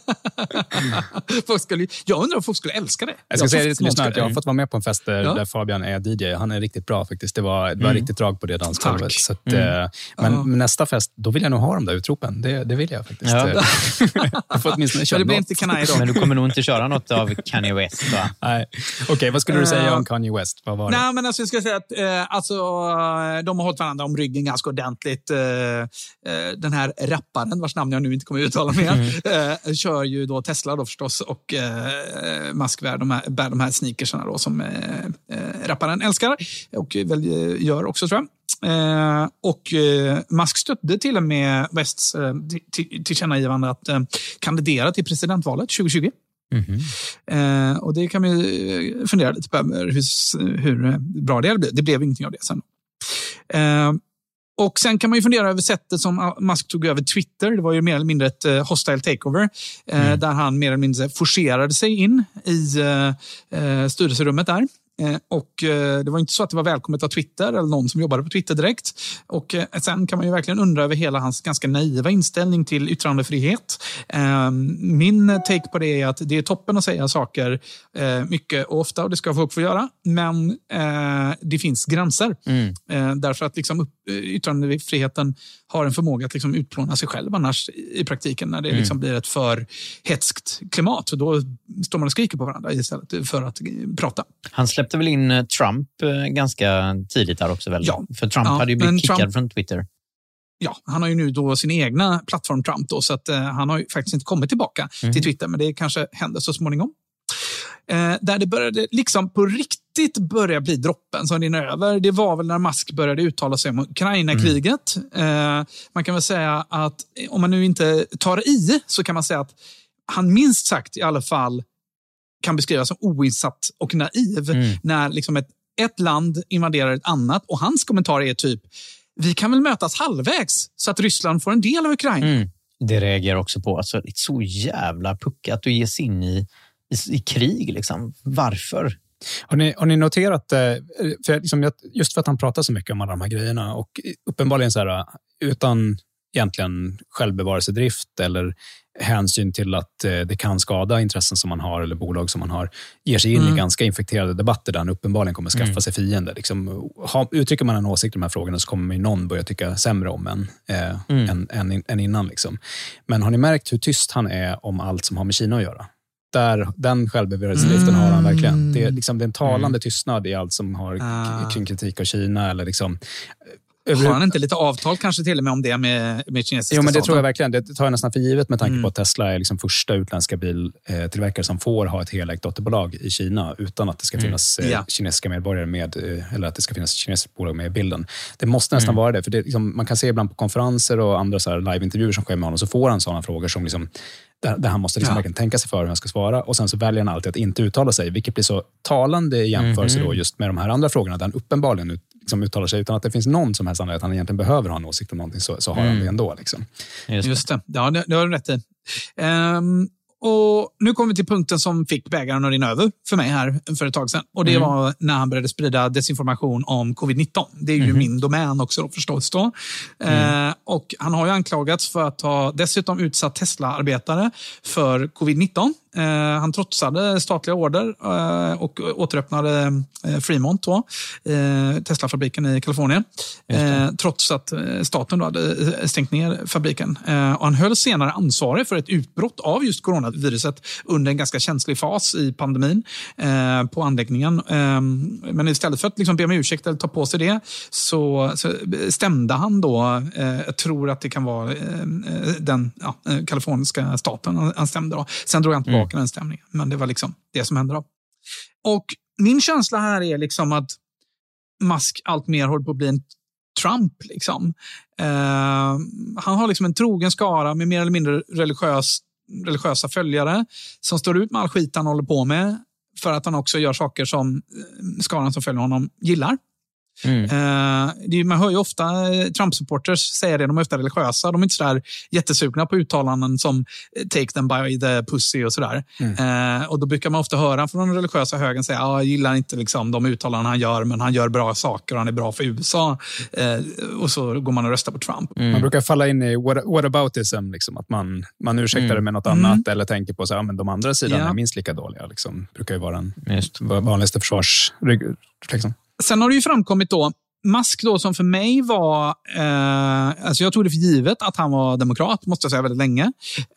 Jag undrar om folk skulle älska det. Jag ska säga till lyssnare att jag har fått vara med på en fest där Fabian är DJ. Han är riktigt bra faktiskt. Det var riktigt drag på det dansgolvet. Så att, men nästa fest, då vill jag nog ha de där utropen. Det vill jag faktiskt. Jag får åtminstone köra det blir inte Kanye då. Men du kommer nog inte köra något av Kanye West, va? Nej. Okej, vad skulle du säga om Kanye West? Vad var det? Nej, men alltså, jag ska säga att de har hållit varandra om ryggen ganska ordentligt. Den här rapparen, vars namn jag nu inte kommer att uttala mer, kör ju då Tesla då förstås, och Musk bär de här sneakersarna då som rapparen älskar och väl gör också, tror jag. Och Musk stödde till och med Wests tillkännagivande att kandidera till presidentvalet 2020. Och det kan vi fundera lite på hur bra det är. Det blev ingenting av det sen. Och sen kan man ju fundera över sättet som Musk tog över Twitter. Det var ju mer eller mindre ett hostile takeover. Där han mer eller mindre forcerade sig in i styrelserummet där. Och det var inte så att det var välkommet av Twitter eller någon som jobbade på Twitter direkt. Och sen kan man ju verkligen undra över hela hans ganska naiva inställning till yttrandefrihet. Min take på det är att det är toppen att säga saker mycket och ofta, och det ska folk få göra. Men det finns gränser. Därför att liksom yttrandefriheten har en förmåga att liksom utplåna sig själv annars i praktiken när det liksom blir ett för hetskt klimat. Så då står man och skriker på varandra istället för att prata. Han släppte väl in Trump ganska tidigt där också väl? Ja. För Trump hade ju blivit kickad från Twitter. Ja, han har ju nu då sin egna plattform Trump då, så att han har ju faktiskt inte kommit tillbaka till Twitter, men det kanske händer så småningom. Där det började liksom på riktigt börja bli droppen som rinner över, det var väl när Musk började uttala sig om Ukraina-kriget. Man kan väl säga att om man nu inte tar i, så kan man säga att han minst sagt i alla fall kan beskrivas som oinsatt och naiv när liksom ett land invaderar ett annat, och hans kommentar är typ: vi kan väl mötas halvvägs så att Ryssland får en del av Ukraina. Det reagerar också på. Alltså, det är så jävla puckat att du ger sig in i krig. Liksom. Varför? Har ni noterat, för liksom, just för att han pratar så mycket om alla de här grejerna och uppenbarligen så här, utan egentligen självbevarelsedrift eller hänsyn till att det kan skada intressen som man har eller bolag som man har, ger sig in i ganska infekterade debatter där han uppenbarligen kommer skaffa sig fiender. Liksom, uttrycker man en åsikt i de här frågorna så kommer någon börja tycka sämre om än innan. Liksom. Men har ni märkt hur tyst han är om allt som har med Kina att göra? Den självbevarelsedriften har han verkligen. Det är liksom en talande tystnad i allt som har kring kritik av Kina eller liksom... Har han inte lite avtal kanske till och med om det med kinesiska? Jo, men det tror jag verkligen. Det tar jag nästan för givet med tanke på att Tesla är liksom första utländska biltillverkare som får ha ett helägt dotterbolag i Kina utan att det ska finnas kinesiska medborgare med, eller att det ska finnas kinesiska bolag med i bilden. Det måste nästan vara det, för det, liksom, man kan se ibland på konferenser och andra så här live-intervjuer som sker med honom, så får han sådana frågor som liksom, där han måste liksom verkligen tänka sig för hur han ska svara, och sen så väljer han alltid att inte uttala sig, vilket blir så talande i jämförelse då just med de här andra frågorna där han uppenbarligen liksom uttalar sig utan att det finns någon som helst anledning att han egentligen behöver ha en åsikt om någonting, så har han det ändå. Liksom. Just det. Ja, det har du rätt i. Och nu kommer vi till punkten som fick bägaren att rinna över för mig här för ett tag sedan. Och det var när han började sprida desinformation om covid-19. Det är ju min domän också då, förstås då. Och han har ju anklagats för att ha dessutom utsatt Tesla-arbetare för covid-19 Han trotsade statliga order och återöppnade Fremont då, Tesla-fabriken i Kalifornien. Trots att staten då hade stängt ner fabriken. Och han höll senare ansvarig för ett utbrott av just coronaviruset under en ganska känslig fas i pandemin på anläggningen. Men istället för att liksom be om ursäkt eller ta på sig det så stämde han då, jag tror att det kan vara den kaliforniska staten han stämde då. Sen drog han tillbaka den stämningen. Men det var liksom det som hände då. Och min känsla här är liksom att Musk allt mer håller på att bli en Trump liksom. Han har liksom en trogen skara med mer eller mindre religiösa följare som står ut med all skit han håller på med för att han också gör saker som skaran som följer honom gillar. Man hör ju ofta Trump-supporters säga det, de är ofta religiösa, de är inte så där jättesugna på uttalanden som take them by the pussy och sådär. Och då brukar man ofta höra från den religiösa högen säga, jag gillar inte liksom de uttalanden han gör, men han gör bra saker och han är bra för USA. Och så går man och röstar på Trump. Man brukar falla in i whataboutism, liksom, att man ursäktar det med något annat eller tänker på så, men de andra sidan är minst lika dåliga. Liksom. Brukar ju vara den vanligaste försvarsreflexen. Sen har det ju framkommit då, Musk då som för mig var, alltså jag tog det för givet att han var demokrat, måste jag säga, väldigt länge.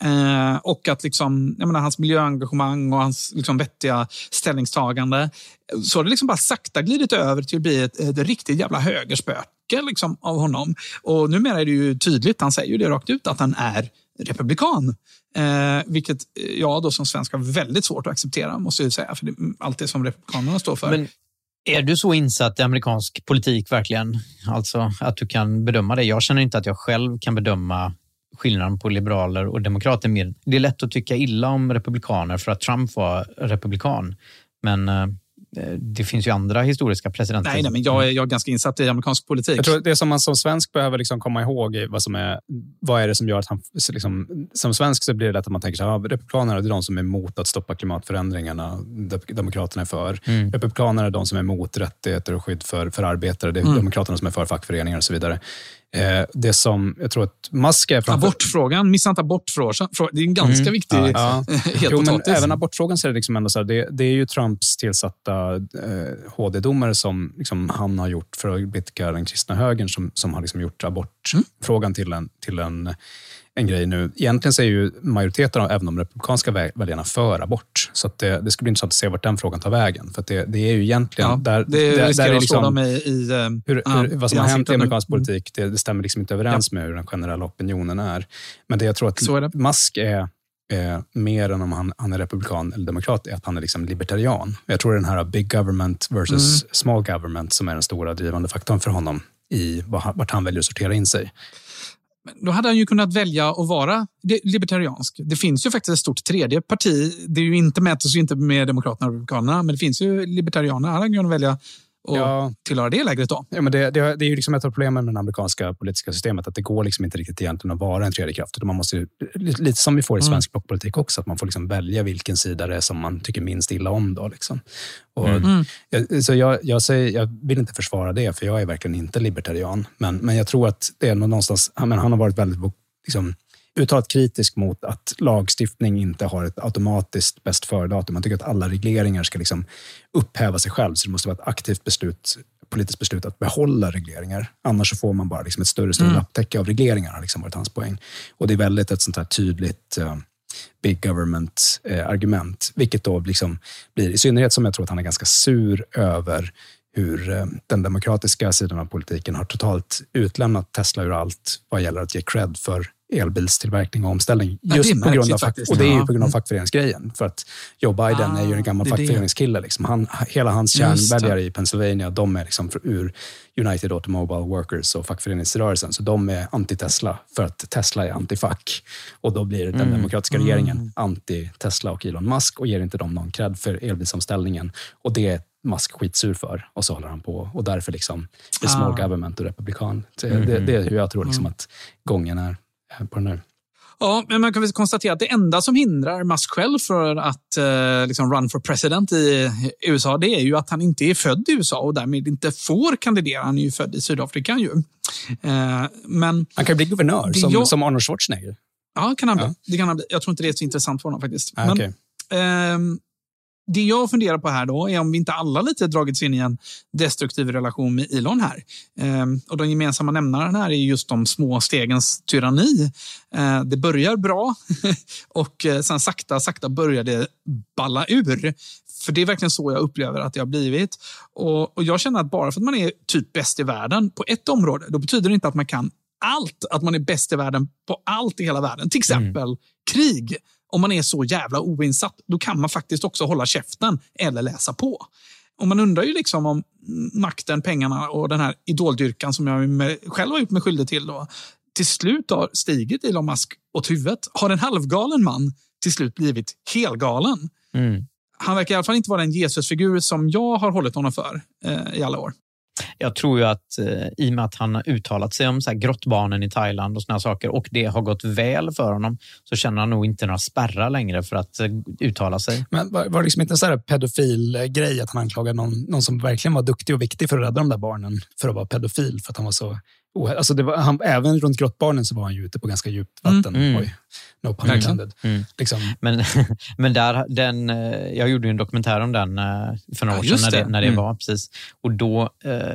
Och att liksom, jag menar, hans miljöengagemang och hans liksom vettiga ställningstagande, så har det liksom bara sakta glidit över till att bli ett riktigt jävla högerspöke liksom av honom. Och numera är det ju tydligt, han säger ju det rakt ut, att han är republikan. Vilket jag då som svensk har väldigt svårt att acceptera, måste jag säga, för det är allt det som republikanerna står för. Men är du så insatt i amerikansk politik verkligen? Alltså att du kan bedöma det? Jag känner inte att jag själv kan bedöma skillnaden på liberaler och demokrater mer. Det är lätt att tycka illa om republikaner för att Trump var republikan. Men det finns ju andra historiska presidenter. Nej, men jag är ganska insatt i amerikansk politik. Jag tror det som man som svensk behöver liksom komma ihåg är vad är det som gör att han liksom, som svensk så blir det lätt att man tänker så här, republikaner är de som är emot att stoppa klimatförändringarna, demokraterna är för. Republikaner är de som är emot rättigheter och skydd för arbetare, det är demokraterna som är för fackföreningar och så vidare. Det som jag tror att Musk är framför... Abortfrågan, missa inte abortfrågan. Det är en ganska viktig men även abortfrågan så är det liksom ändå så här, det är ju Trumps tillsatta HD-domare som liksom han har gjort för att blidka den kristna högern som har liksom gjort abortfrågan till en grej nu. Egentligen så är ju majoriteten av även de republikanska väljarna för abort. Så att det ska bli intressant att se vart den frågan tar vägen. För att det är ju egentligen... där är liksom, vad som har hänt i amerikansk politik, det stämmer liksom inte överens med hur den generella opinionen är. Men det jag tror att Musk är mer än om han är republikan eller demokrat är att han är liksom libertarian. Jag tror den här big government versus small government som är den stora drivande faktorn för honom i vart han väljer att sortera in sig. Då hade han ju kunnat välja att vara libertariansk. Det finns ju faktiskt ett stort tredje parti. Det är ju inte mäts ju inte med demokraterna och republikanerna, men det finns ju libertarianer. Han hade kunnat välja och tillhöra det lägret då. Ja, men det är ju liksom ett av problemen med det amerikanska politiska systemet, att det går liksom inte riktigt egentligen att vara en tredje kraft. Man måste ju, lite som vi får i svensk blockpolitik också, att man får liksom välja vilken sida det är som man tycker minst illa om då liksom. Och jag vill inte försvara det, för jag är verkligen inte libertarian, men jag tror att det är någonstans, han har varit väldigt liksom uttalat kritisk mot att lagstiftning inte har ett automatiskt bäst före-datum. Man tycker att alla regleringar ska liksom upphäva sig själv, så det måste vara ett aktivt politiskt beslut att behålla regleringar. Annars så får man bara liksom ett större lapptäcke av regleringar, har liksom varit hans poäng. Och det är väldigt ett sånt här tydligt big government argument, vilket då liksom blir, i synnerhet som jag tror att han är ganska sur över hur den demokratiska sidan av politiken har totalt utlämnat Tesla ur allt vad gäller att ge cred för elbilstillverkning och omställning. Just på grund av och det är ju på grund av fackföreningsgrejen. För att Joe Biden är ju en gammal fackföreningskille. Liksom. Hela hans kärnväljare i Pennsylvania, de är liksom ur United Automobile Workers och fackföreningsrörelsen. Så de är anti-Tesla för att Tesla är anti-fack. Och då blir den demokratiska regeringen anti-Tesla och Elon Musk och ger inte dem någon cred för elbilsomställningen. Och det är Musk skitsur för, och så håller han på, och därför liksom är small government och republikan. Det är hur jag tror liksom att gången är på den här. Ja, men man kan väl konstatera att det enda som hindrar Musk själv för att liksom run for president i USA, det är ju att han inte är född i USA och därmed inte får kandidera. Han är ju född i Sydafrika ju. Men han kan bli guvernör som Arnold Schwarzenegger. Ja, kan han bli. Det kan han bli. Jag tror inte det är så intressant för honom faktiskt. Men, okay. Det jag funderar på här då är om vi inte alla lite dragits in i en destruktiv relation med Elon här. Och de gemensamma nämnarna här är just de små stegens tyranni. Det börjar bra och sen sakta börjar det balla ur. För det är verkligen så jag upplever att det har blivit. Och jag känner att bara för att man är typ bäst i världen på ett område, då betyder det inte att man kan allt. Att man är bäst i världen på allt i hela världen. Till exempel krig. Om man är så jävla oinsatt, då kan man faktiskt också hålla käften eller läsa på. Och man undrar ju liksom om makten, pengarna och den här idoldyrkan som jag själv har gjort mig skyldig till då, till slut har stigit Elon Musk åt huvudet. Har en halvgalen man till slut blivit helgalen? Han verkar i alla fall inte vara en Jesusfigur som jag har hållit honom för i alla år. Jag tror ju att i och med att han har uttalat sig om så här grottbarnen i Thailand och såna saker och det har gått väl för honom, så känner han nog inte några spärrar längre för att uttala sig. Men var det liksom inte en sån här pedofil grej att han anklagade någon som verkligen var duktig och viktig för att rädda de där barnen för att vara pedofil för att han var så... Alltså även runt grottbarnen så var han ju ute på ganska djupt vatten. Oj, no pun intended. Liksom. Men jag gjorde ju en dokumentär om den för några år sedan när det var precis. Och då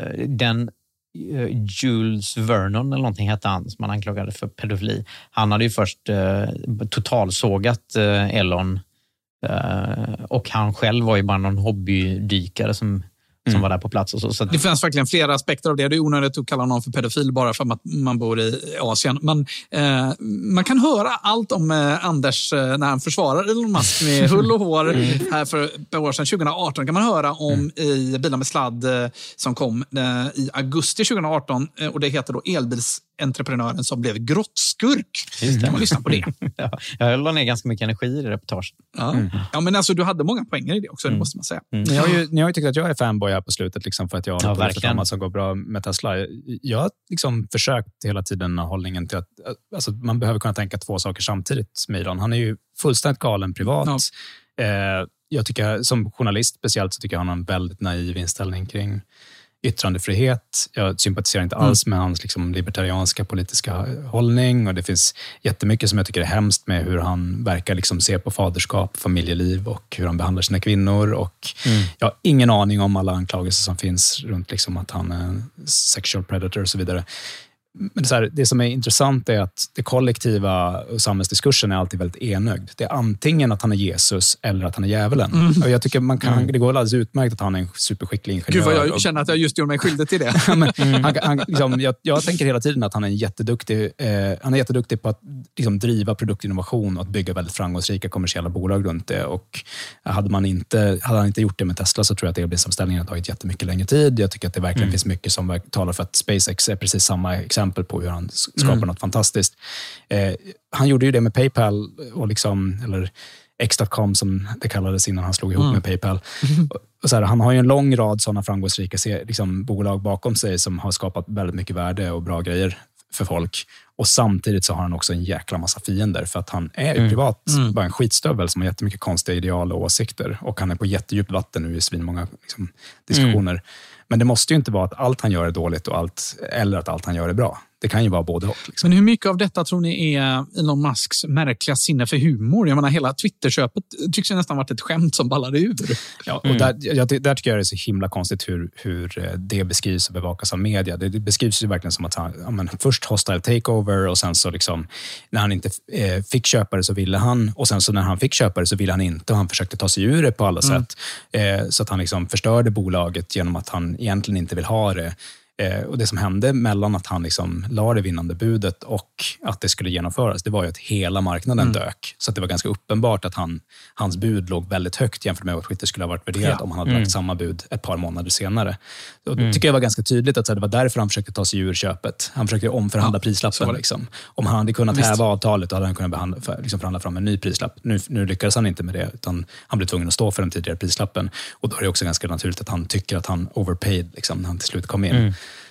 Jules Vernon eller någonting hette han som man anklagade för pedofili. Han hade ju först totalsågat Elon och han själv var ju bara någon hobbydykare som var där på plats. Och så. Det finns verkligen flera aspekter av det. Det är onödigt att kalla någon för pedofil bara för att man bor i Asien. Men man kan höra allt om Anders när han försvarar Elon Musk med hull och hår här för ett år sedan, 2018. Kan man höra om i Bilar med sladd som kom i augusti 2018. Och det heter då Elbilsentreprenören som blev grottskurk. Kan man lyssna på det? Jag la ner ganska mycket energi i det reportaget. Ja, men alltså du hade många poänger i det också, det måste man säga. Ni har ju tyckt att jag är fanboy här på slutet liksom, för att jag har hållit på för som går bra med Tesla. Jag har liksom försökt hela tiden hållningen till att alltså, man behöver kunna tänka två saker samtidigt med Elon. Han är ju fullständigt galen privat. Jag tycker, som journalist speciellt, så tycker jag han har en väldigt naiv inställning kring yttrandefrihet. Jag sympatiserar inte alls med hans liksom libertarianska politiska hållning, och det finns jättemycket som jag tycker är hemskt med hur han verkar liksom se på faderskap, familjeliv och hur han behandlar sina kvinnor, och jag har ingen aning om alla anklagelser som finns runt liksom att han är en sexual predator och så vidare. Men det som är intressant är att det kollektiva och samhällsdiskursen är alltid väldigt enögd. Det är antingen att han är Jesus eller att han är djävulen. Och jag tycker det går alldeles utmärkt att han är en superskicklig ingenjör. Gud vad jag känner att jag just gjorde mig skyldig till det. Jag tänker hela tiden att han är jätteduktig på att liksom driva produktinnovation och att bygga väldigt framgångsrika kommersiella bolag runt det. Och hade han inte gjort det med Tesla, så tror jag att elbilsomställningen har tagit jättemycket längre tid. Jag tycker att det verkligen finns mycket som talar för att SpaceX är precis samma exempel på hur han skapar något fantastiskt. Han gjorde ju det med PayPal och liksom, eller X.com som det kallades innan han slog ihop med PayPal. Och han har ju en lång rad sådana framgångsrika liksom, bolag bakom sig som har skapat väldigt mycket värde och bra grejer för folk. Och samtidigt så har han också en jäkla massa fiender, för att han är ju privat bara en skitstövel som har jättemycket konstiga ideal och åsikter, och han är på jättedjupt vatten nu i svinmånga liksom, diskussioner. Men det måste ju inte vara att allt han gör är dåligt eller att allt han gör är bra. Det kan ju vara både och. Liksom. Men hur mycket av detta tror ni är Elon Musks märkliga sinne för humor? Jag menar, hela Twitterköpet tycks ju nästan varit ett skämt som ballade ur. Ja, och där tycker jag det är så himla konstigt hur det beskrivs och bevakas av media. Det beskrivs ju verkligen som att han först hostile takeover, och sen så liksom, när han inte fick köpare så ville han, och sen så när han fick köpare så ville han inte, och han försökte ta sig ur det på alla sätt. Så att han liksom förstörde bolaget genom att han egentligen inte vill ha det. Och det som hände mellan att han liksom la det vinnande budet och att det skulle genomföras, det var ju att hela marknaden dök. Så att det var ganska uppenbart att hans bud låg väldigt högt jämfört med vad Twitter skulle ha varit värderat om han hade lagt samma bud ett par månader senare. Och det tycker jag var ganska tydligt att det var därför han försökte ta sig ur köpet. Han försökte omförhandla prislappen. Liksom. Om han hade kunnat häva avtalet, då hade han kunnat förhandla fram en ny prislapp. Nu lyckades han inte med det, utan han blev tvungen att stå för den tidigare prislappen. Och då är det också ganska naturligt att han tycker att han overpaid liksom, när han till slut kom in.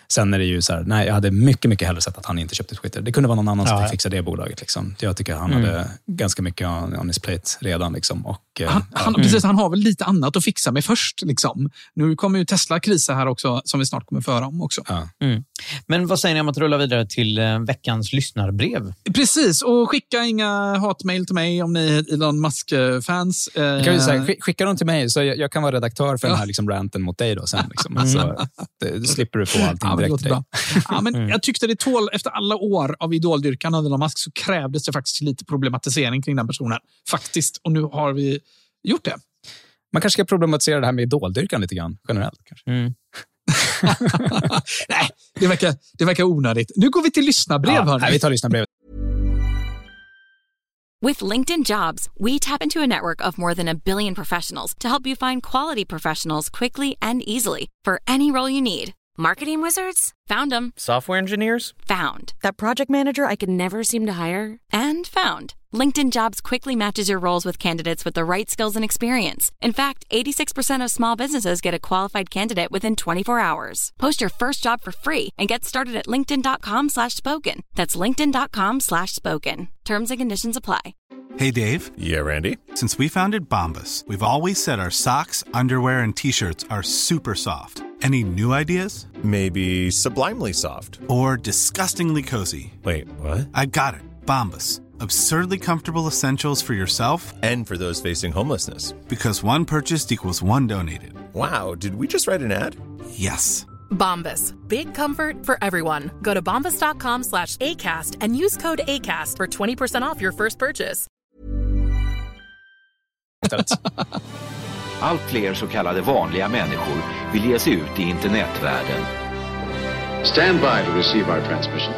Sen är det ju så här, nej, jag hade mycket, mycket hellre sett att han inte köpte Twitter. Det kunde vara någon annan som fick fixa det bolaget. Liksom. Jag tycker han hade ganska mycket on his plate redan. Liksom. Och, precis, han har väl lite annat att fixa med först. Liksom. Nu kommer ju Tesla krisa här också, som vi snart kommer föra om också. Ja. Men vad säger ni om att rulla vidare till veckans lyssnarbrev? Precis, och skicka inga hatmail till mig om ni är Elon Musk-fans. Kan vi säga, skicka dem till mig så jag kan vara redaktör för den här liksom, ranten mot dig då sen. Liksom. Så, då slipper du få allting direkt till dig. Ja, men jag tyckte det tål, efter alla år av idoldyrkan av Elon Musk så krävdes det faktiskt lite problematisering kring den personen. Faktiskt, och nu har vi gjort det. Man kanske ska problematisera det här med idoldyrkan lite grann, generellt. Kanske. Nej, det verkar onödigt. Nu går vi till lyssnarbrev. Nej, vi tar lyssnarbrev. With LinkedIn Jobs, we tap into a network of more than 1 billion professionals to help you find quality professionals quickly and easily for any role you need. Marketing wizards? Found them. Software engineers? Found. That project manager I could never seem to hire? And found. LinkedIn Jobs quickly matches your roles with candidates with the right skills and experience. In fact, 86% of small businesses get a qualified candidate within 24 hours. Post your first job for free and get started at linkedin.com/spoken. That's linkedin.com/spoken. Terms and conditions apply. Hey, Dave. Yeah, Randy. Since we founded Bombas, we've always said our socks, underwear, and T-shirts are super soft. Any new ideas? Maybe sublimely soft. Or disgustingly cozy. Wait, what? I got it. Bombas. Absurdly comfortable essentials for yourself and for those facing homelessness. Because one purchased equals one donated. Wow, did we just write an ad? Yes. Bombas. Big comfort for everyone. Go to bombas.com/ACAST and use code ACAST for 20% off your first purchase. Allt fler så kallade vanliga människor vill ge sig ut i internetvärlden. Stand by to receive our transmission.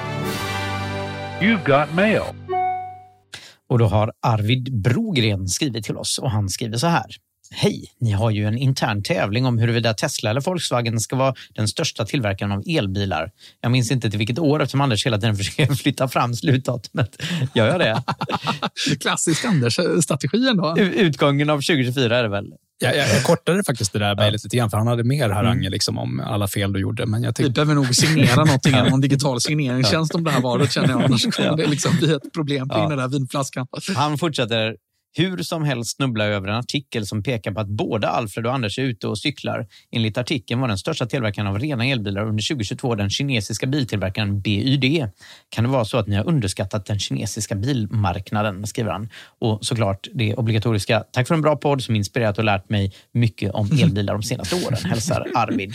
You've got mail. Och då har Arvid Brogren skrivit till oss och han skriver så här. Hej, ni har ju en intern tävling om huruvida Tesla eller Volkswagen ska vara den största tillverkaren av elbilar. Jag minns inte till vilket år eftersom Anders hela tiden försöker flytta fram slutdatumet. Gör jag det? Klassisk Anders-strategin då. Utgången av 2024 är det väl? Jag kortade faktiskt det där mejlet lite grann för han hade mer harange liksom, om alla fel du gjorde. Men jag Vi behöver nog signera någonting om digital signeringstjänst om det här varet känner jag. Annars kommer det liksom bli ett problem kring den där vinflaskan. Han fortsätter. Hur som helst snubbla över en artikel som pekar på att både Alfred och Anders är ute och cyklar. Enligt artikeln var den största tillverkaren av rena elbilar under 2022 den kinesiska biltillverkaren BYD. Kan det vara så att ni har underskattat den kinesiska bilmarknaden, skriver han. Och såklart det obligatoriska. Tack för en bra podd som inspirerat och lärt mig mycket om elbilar de senaste åren. Hälsar Arvid.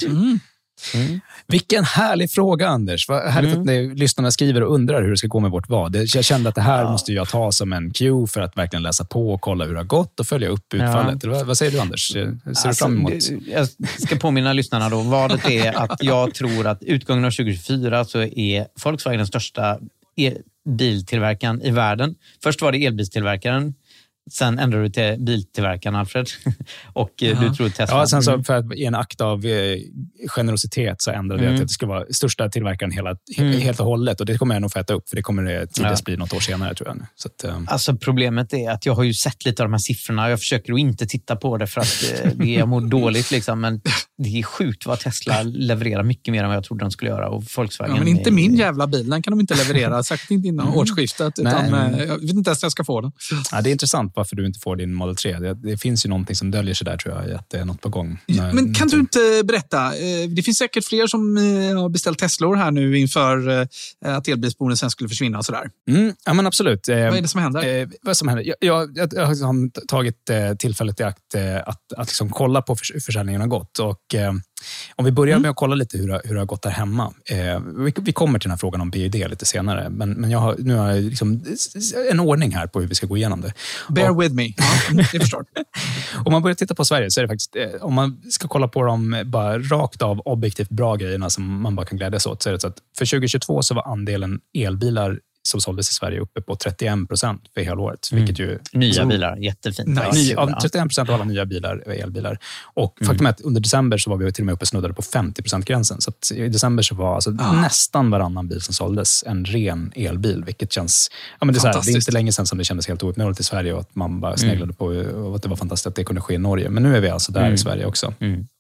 Vilken härlig fråga, Anders. Vad härligt att lyssnarna skriver och undrar hur det ska gå med vårt vad. Jag kände att det här måste jag ta som en cue för att verkligen läsa på och kolla hur det har gått och följa upp utfallet. Vad säger du, Anders? Ser du fram emot? Jag ska påminna lyssnarna då. Vadet är att jag tror att utgången av 2024 så är Volkswagen den största biltillverkaren i världen. Först var det elbilstillverkaren. Sen ändrar du till biltillverkaren, Alfred. Och du tror Tesla. Ja, sen så för att i en akt av generositet så ändrade jag till att det ska vara största tillverkaren helt och hållet. Och det kommer jag nog få äta upp, för det kommer det tidigast bli något år senare, tror jag. Så att, Alltså problemet är att jag har ju sett lite av de här siffrorna. Jag försöker att inte titta på det för att jag mår dåligt liksom. Men det är sjukt vad Tesla levererar mycket mer än vad jag trodde de skulle göra. Och Volkswagen men inte min jävla bil, den kan de inte leverera. Säkert inte innan årsskiftet. Utan jag vet inte ens när jag ska få den. Ja, det är intressant varför du inte får din Model 3. Det finns ju någonting som döljer sig där, tror jag, att det är något på gång. Men kan du inte berätta? Det finns säkert fler som har beställt Teslor här nu inför att elbilsbonusen skulle försvinna och sådär. Ja, men absolut. Vad är det som händer? Vad som händer? Jag har tagit tillfället i akt att liksom kolla på hur försäljningen har gått. Och om vi börjar med att kolla lite hur det har gått där hemma. Vi kommer till den här frågan om BYD lite senare. Men nu har jag liksom en ordning här på hur vi ska gå igenom det. Bear with me. Ja, det förstår. Om man börjar titta på Sverige så är det faktiskt, om man ska kolla på de bara rakt av objektivt bra grejerna som man bara kan glädjas åt, så är det så att för 2022 så var andelen elbilar som såldes i Sverige uppe på 31% för hela året. Vilket ju, nya bilar, jättefint. Nice. 31% av alla nya bilar är elbilar. Och faktum är att under december så var vi till och med uppe snuddade på 50%-gränsen. Så att i december så var alltså nästan varannan bil som såldes en ren elbil. Vilket känns... Ja, men det är inte länge sedan som det kändes helt ouppnåeligt i Sverige och att man bara sneglade på att det var fantastiskt att det kunde ske i Norge. Men nu är vi alltså där i Sverige också.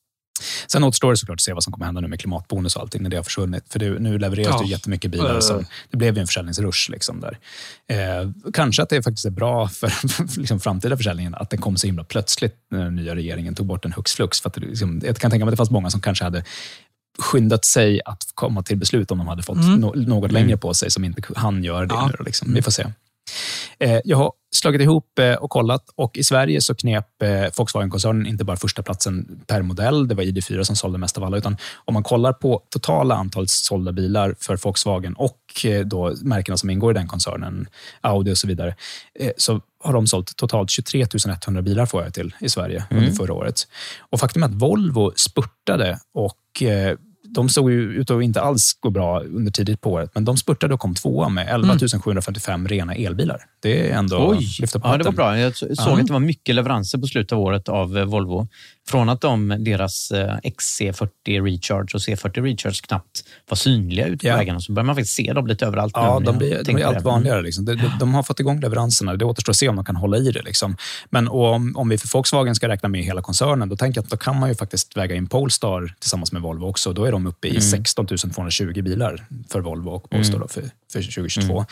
Sen återstår det såklart att se vad som kommer hända nu med klimatbonus och allting när det har försvunnit. För nu levereras det jättemycket bilar. Så det blev ju en försäljningsrush liksom där. Kanske att det faktiskt är bra för liksom framtida försäljningen att den kom så himla plötsligt när den nya regeringen tog bort en hux flux. För att liksom, jag kan tänka mig att det fanns många som kanske hade skyndat sig att komma till beslut om de hade fått något längre på sig som inte hann göra det nu. Liksom. Vi får se. Jag har slagit ihop och kollat och i Sverige så knep Volkswagen-koncernen inte bara första platsen per modell, det var ID4 som sålde mest av alla, utan om man kollar på totala antalet sålda bilar för Volkswagen och då märkena som ingår i den koncernen, Audi och så vidare, så har de sålt totalt 23 100 bilar får jag till i Sverige under förra året. Och faktum är att Volvo spurtade och de såg ju ut att inte alls gå bra under tidigt på året, men de spurtade och kom tvåa med 11 755 rena elbilar. Det är ändå lyfta på hatten. Det var bra. Jag såg att det var mycket leveranser på slutet av året av Volvo. Från att deras XC40 Recharge och C40 Recharge knappt var synliga ute på vägarna så börjar man faktiskt se dem lite överallt. Ja, de blir allt vanligare. Liksom. De har fått igång leveranserna. Det återstår att se om de kan hålla i det. Liksom. Men om vi för Volkswagen ska räkna med hela koncernen, då tänker jag att då kan man ju faktiskt väga in Polestar tillsammans med Volvo också. Då är de uppe i 16 220 bilar för Volvo och Polestar då för 2022.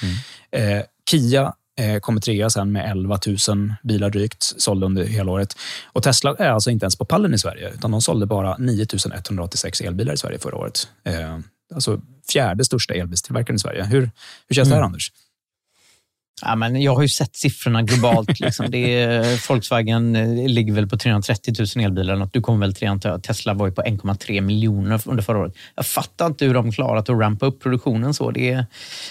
Kia kommer trea sen med 11 000 bilar drygt sålda under hela året. Och Tesla är alltså inte ens på pallen i Sverige, utan de sålde bara 9 186 elbilar i Sverige förra året. Alltså fjärde största elbilstillverkaren i Sverige. Hur känns det här, Anders? Ja, men jag har ju sett siffrorna globalt. Liksom. Volkswagen ligger väl på 330 000 elbilar. Du kommer väl till Tesla var ju på 1,3 miljoner under förra året. Jag fattar inte hur de klarat att rampa upp produktionen så. Det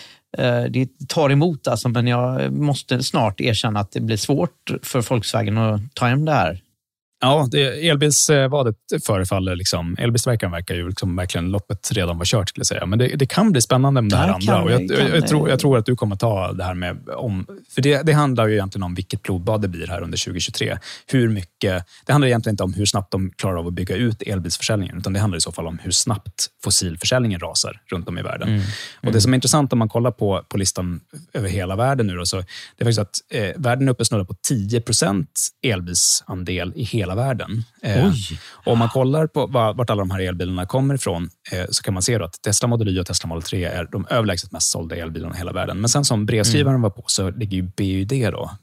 tar emot alltså, men jag måste snart erkänna att det blir svårt för Volkswagen att ta hem det här. Ja, elbilsvadet förefaller liksom, elbilstillverkaren verkar ju liksom verkligen loppet redan var kört skulle jag säga. Men det kan bli spännande med det här andra. Och jag tror att du kommer ta det här med för det handlar ju egentligen om vilket blodbad det blir här under 2023. Hur mycket, det handlar egentligen inte om hur snabbt de klarar av att bygga ut elbilsförsäljningen, utan det handlar i så fall om hur snabbt fossilförsäljningen rasar runt om i världen. Och det som är intressant om man kollar på listan över hela världen nu då, så det är faktiskt att världen är uppe snurrar på 10% elbilsandel i hela världen. Och om man kollar på vart alla de här elbilarna kommer ifrån så kan man se då att Tesla Model Y och Tesla Model 3 är de överlägset mest sålda elbilarna i hela världen. Men sen som brevskrivaren var på så ligger ju BYD då,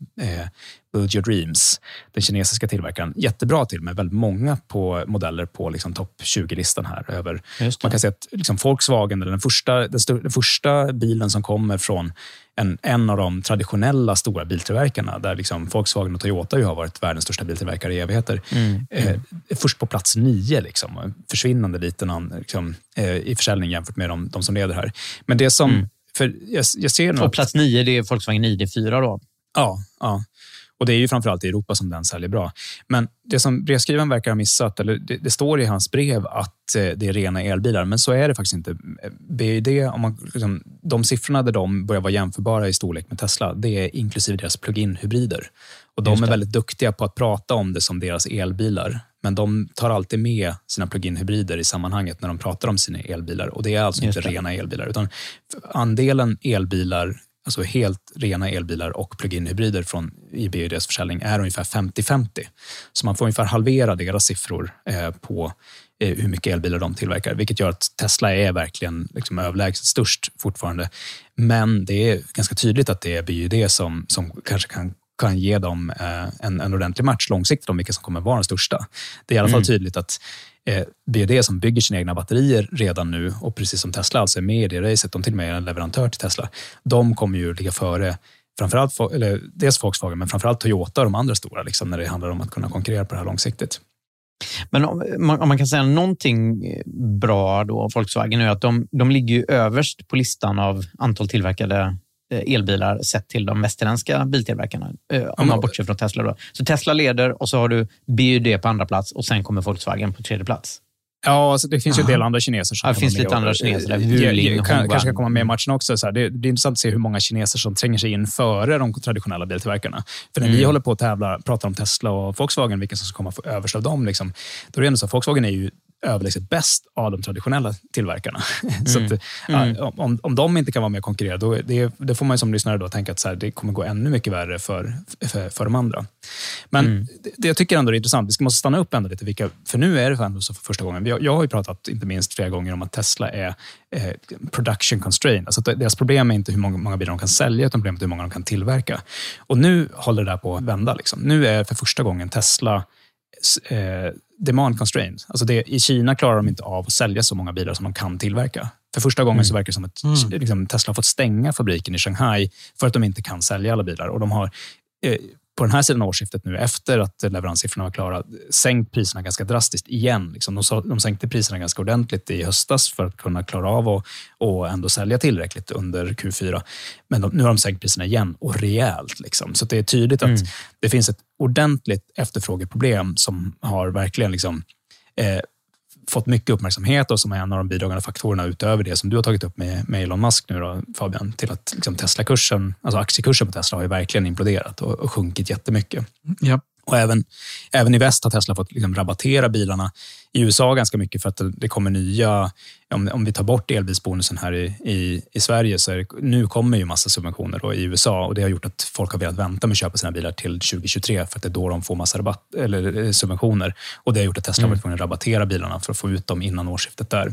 Build Your Dreams, den kinesiska tillverkaren, jättebra till med väldigt många på modeller på liksom topp 20-listan här över. Man kan säga att liksom Volkswagen eller den första bilen som kommer från en av de traditionella stora biltillverkarna där liksom Volkswagen och Toyota ju har varit världens största biltillverkare i evigheter. Först på plats 9 liksom, försvinnande liten liksom, i försäljning jämfört med de som leder här. Men det som för jag ser något... Och plats 9 det är Volkswagen ID4 då? Ja. Och det är ju framförallt i Europa som den säljer bra. Men det som brevskrivaren verkar ha missat, eller det står i hans brev att det är rena elbilar, men så är det faktiskt inte. BYD, om man, liksom, de siffrorna där de börjar vara jämförbara i storlek med Tesla, det är inklusive deras plug-in-hybrider. Och de är väldigt duktiga på att prata om det som deras elbilar. Men de tar alltid med sina plug-in-hybrider i sammanhanget när de pratar om sina elbilar. Och det är alltså inte rena elbilar, utan andelen elbilar, alltså helt rena elbilar och plug-in-hybrider från BYDs försäljning är ungefär 50-50. Så man får ungefär halvera deras siffror på hur mycket elbilar de tillverkar. Vilket gör att Tesla är verkligen liksom överlägset störst fortfarande. Men det är ganska tydligt att det är BYD som kanske kan ge dem en ordentlig match långsiktigt om vilka som kommer vara den största. Det är i alla fall tydligt att BYD som bygger sina egna batterier redan nu och precis som Tesla alltså är med i det racet, de till och med är en leverantör till Tesla. De kommer ju ligga före framförallt dels Volkswagen men framförallt Toyota och de andra stora liksom, när det handlar om att kunna konkurrera på det här långsiktigt. Men om man kan säga någonting bra då Volkswagen är att de ligger ju överst på listan av antal tillverkade elbilar sett till de västerländska biltillverkarna om man bortser från Tesla då. Så Tesla leder och så har du BYD på andra plats och sen kommer Volkswagen på tredje plats. Ja, alltså det finns ju en del andra kineser som det finns lite andra kineser där. Kanske ska komma med i matchen också. Så här. Det är intressant att se hur många kineser som tränger sig in före de traditionella biltillverkarna. För när vi håller på att pratar om Tesla och Volkswagen, vilka som ska komma överst av dem, liksom, då är det ändå så att Volkswagen är ju överlägset bäst av de traditionella tillverkarna. Så att, om de inte kan vara med och konkurrera, då får man ju som lyssnare då tänka att så här, det kommer gå ännu mycket värre för de andra. Men det jag tycker ändå är intressant, vi måste stanna upp ändå lite, för nu är det ändå så för första gången. Jag har ju pratat inte minst flera gånger om att Tesla är production constrained. Alltså deras problem är inte hur många bilar de kan sälja, utan problemet är hur många de kan tillverka. Och nu håller det där på att vända. Liksom. Nu är för första gången Tesla demand constrained. Alltså i Kina klarar de inte av att sälja så många bilar som de kan tillverka. För första gången så verkar det som att liksom, Tesla har fått stänga fabriken i Shanghai för att de inte kan sälja alla bilar. Och de har på den här sidan av årsskiftet nu, efter att leveranssiffrorna var klara, sänkt priserna ganska drastiskt igen. Liksom, de sänkte priserna ganska ordentligt i höstas för att kunna klara av och ändå sälja tillräckligt under Q4. Men nu har de sänkt priserna igen och rejält. Liksom. Så det är tydligt att det finns ett ordentligt efterfrågeproblem som har verkligen liksom, fått mycket uppmärksamhet och som är en av de bidragande faktorerna utöver det som du har tagit upp med Elon Musk nu då, Fabian, till att liksom Tesla-kursen, alltså aktiekursen på Tesla har ju verkligen imploderat och sjunkit jättemycket. Ja. Och även i väst har Tesla fått liksom rabattera bilarna i USA ganska mycket för att det kommer nya, om vi tar bort elbilsbonusen här i Sverige så nu kommer ju massa subventioner då i USA, och det har gjort att folk har velat vänta med att köpa sina bilar till 2023 för att det är då de får massa rabatt eller subventioner, och det har gjort att Tesla har varit tvungen att rabattera bilarna för att få ut dem innan årsskiftet där.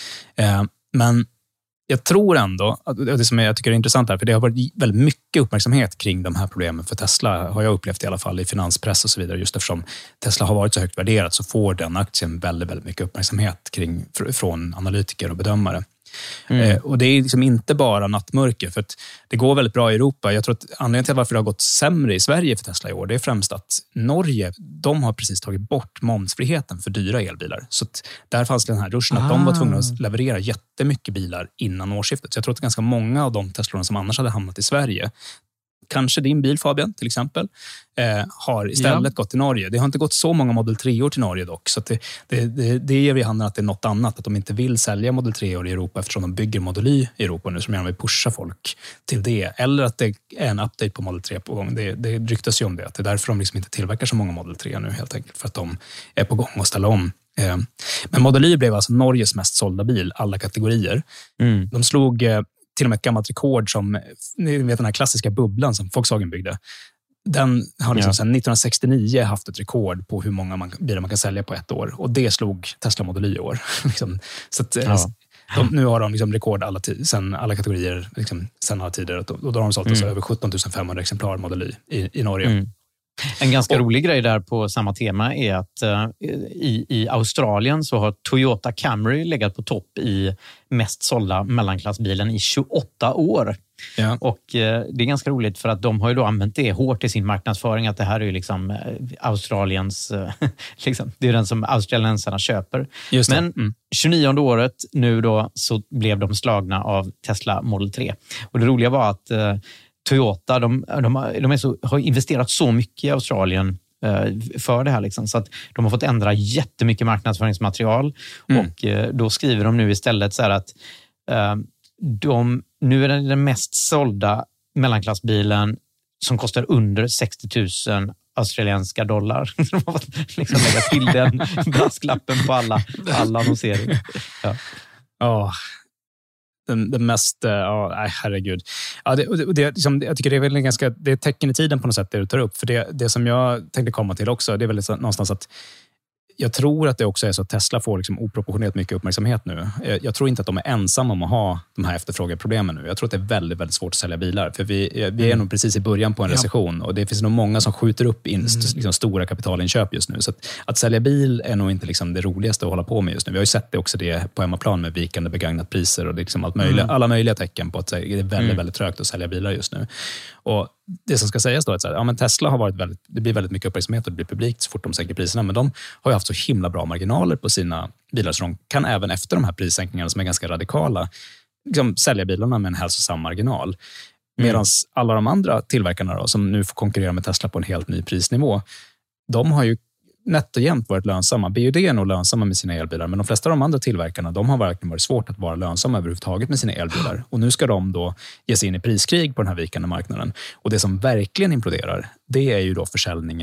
Men jag tror ändå, det som jag tycker är intressant här, för det har varit väldigt mycket uppmärksamhet kring de här problemen för Tesla, har jag upplevt i alla fall i finanspress och så vidare, just eftersom Tesla har varit så högt värderat så får den aktien väldigt, väldigt mycket uppmärksamhet från analytiker och bedömare. Och det är liksom inte bara nattmörker, för att det går väldigt bra i Europa. Jag tror att anledningen till varför det har gått sämre i Sverige för Tesla i år, det är främst att Norge, de har precis tagit bort momsfriheten för dyra elbilar. Så att där fanns den här ruschen att de var tvungna att leverera jättemycket bilar innan årsskiftet. Så jag tror att ganska många av de Teslorna som annars hade hamnat i Sverige, kanske din bil Fabian till exempel, har istället gått till Norge. Det har inte gått så många Model 3-år till Norge dock, så att det ger vid handen att det är något annat, att de inte vill sälja Model 3-år i Europa eftersom de bygger Model Y i Europa nu, som gärna vill pusha folk till det, eller att det är en update på Model 3 på gång. Det ryktas ju om det, att det är därför de liksom inte tillverkar så många Model 3 nu, helt enkelt för att de är på gång att ställa om. Men Model Y blev alltså Norges mest sålda bil, alla kategorier. De slog till och med ett gammalt rekord som, ni vet den här klassiska bubblan som Volkswagen byggde. Den har liksom sedan 1969 haft ett rekord på hur många bilar man kan sälja på ett år. Och det slog Tesla Model Y i år. Så att, nu har de liksom rekord sedan alla kategorier, liksom, sedan alla tider. Och då har de sålt över 17 500 exemplar Model Y i Norge. En ganska rolig grej där på samma tema är att i Australien så har Toyota Camry legat på topp i mest sålda mellanklassbilen i 28 år. Ja. Och det är ganska roligt för att de har ju då använt det hårt i sin marknadsföring, att det här är ju liksom Australiens liksom, det är den som australiensarna köper. Men 29:e året nu då så blev de slagna av Tesla Model 3. Och det roliga var att Toyota, de har investerat så mycket i Australien för det här. Liksom, så att de har fått ändra jättemycket marknadsföringsmaterial. Och då skriver de nu istället så här att nu är det den mest sålda mellanklassbilen som kostar under 60 000 australienska dollar. De har fått liksom lägga till den brasklappen på alla annonseringar. Ja. Den mest, herregud. Ja, jag tycker det är väl det är tecken i tiden på något sätt det du tar upp. För det som jag tänkte komma till också, det är väl någonstans att jag tror att det också är så att Tesla får liksom oproportionerligt mycket uppmärksamhet nu. Jag tror inte att de är ensamma om att ha de här efterfrågeproblemen nu. Jag tror att det är väldigt, väldigt svårt att sälja bilar. För vi är nog precis i början på en recession och det finns nog många som skjuter upp liksom stora kapitalinköp just nu. Så att sälja bil är nog inte liksom det roligaste att hålla på med just nu. Vi har ju sett det också på hemmaplan med vikande begagnat priser och liksom alla möjliga tecken på att det är väldigt, väldigt trögt att sälja bilar just nu. Och det som ska sägas då är att men Tesla har varit det blir väldigt mycket uppmärksamhet och det blir publikt så fort de sänker priserna, men de har ju haft så himla bra marginaler på sina bilar så de kan även efter de här prissänkningarna som är ganska radikala liksom sälja bilarna med en hälsosam marginal. Medan alla de andra tillverkarna då, som nu får konkurrera med Tesla på en helt ny prisnivå, de har ju nätt och jämnt varit lönsamma. BYD är nog lönsamma med sina elbilar, men de flesta av de andra tillverkarna, de har verkligen varit svårt att vara lönsamma överhuvudtaget med sina elbilar. Och nu ska de då ge sig in i priskrig på den här vikande marknaden. Och det som verkligen imploderar, det är ju då försäljningen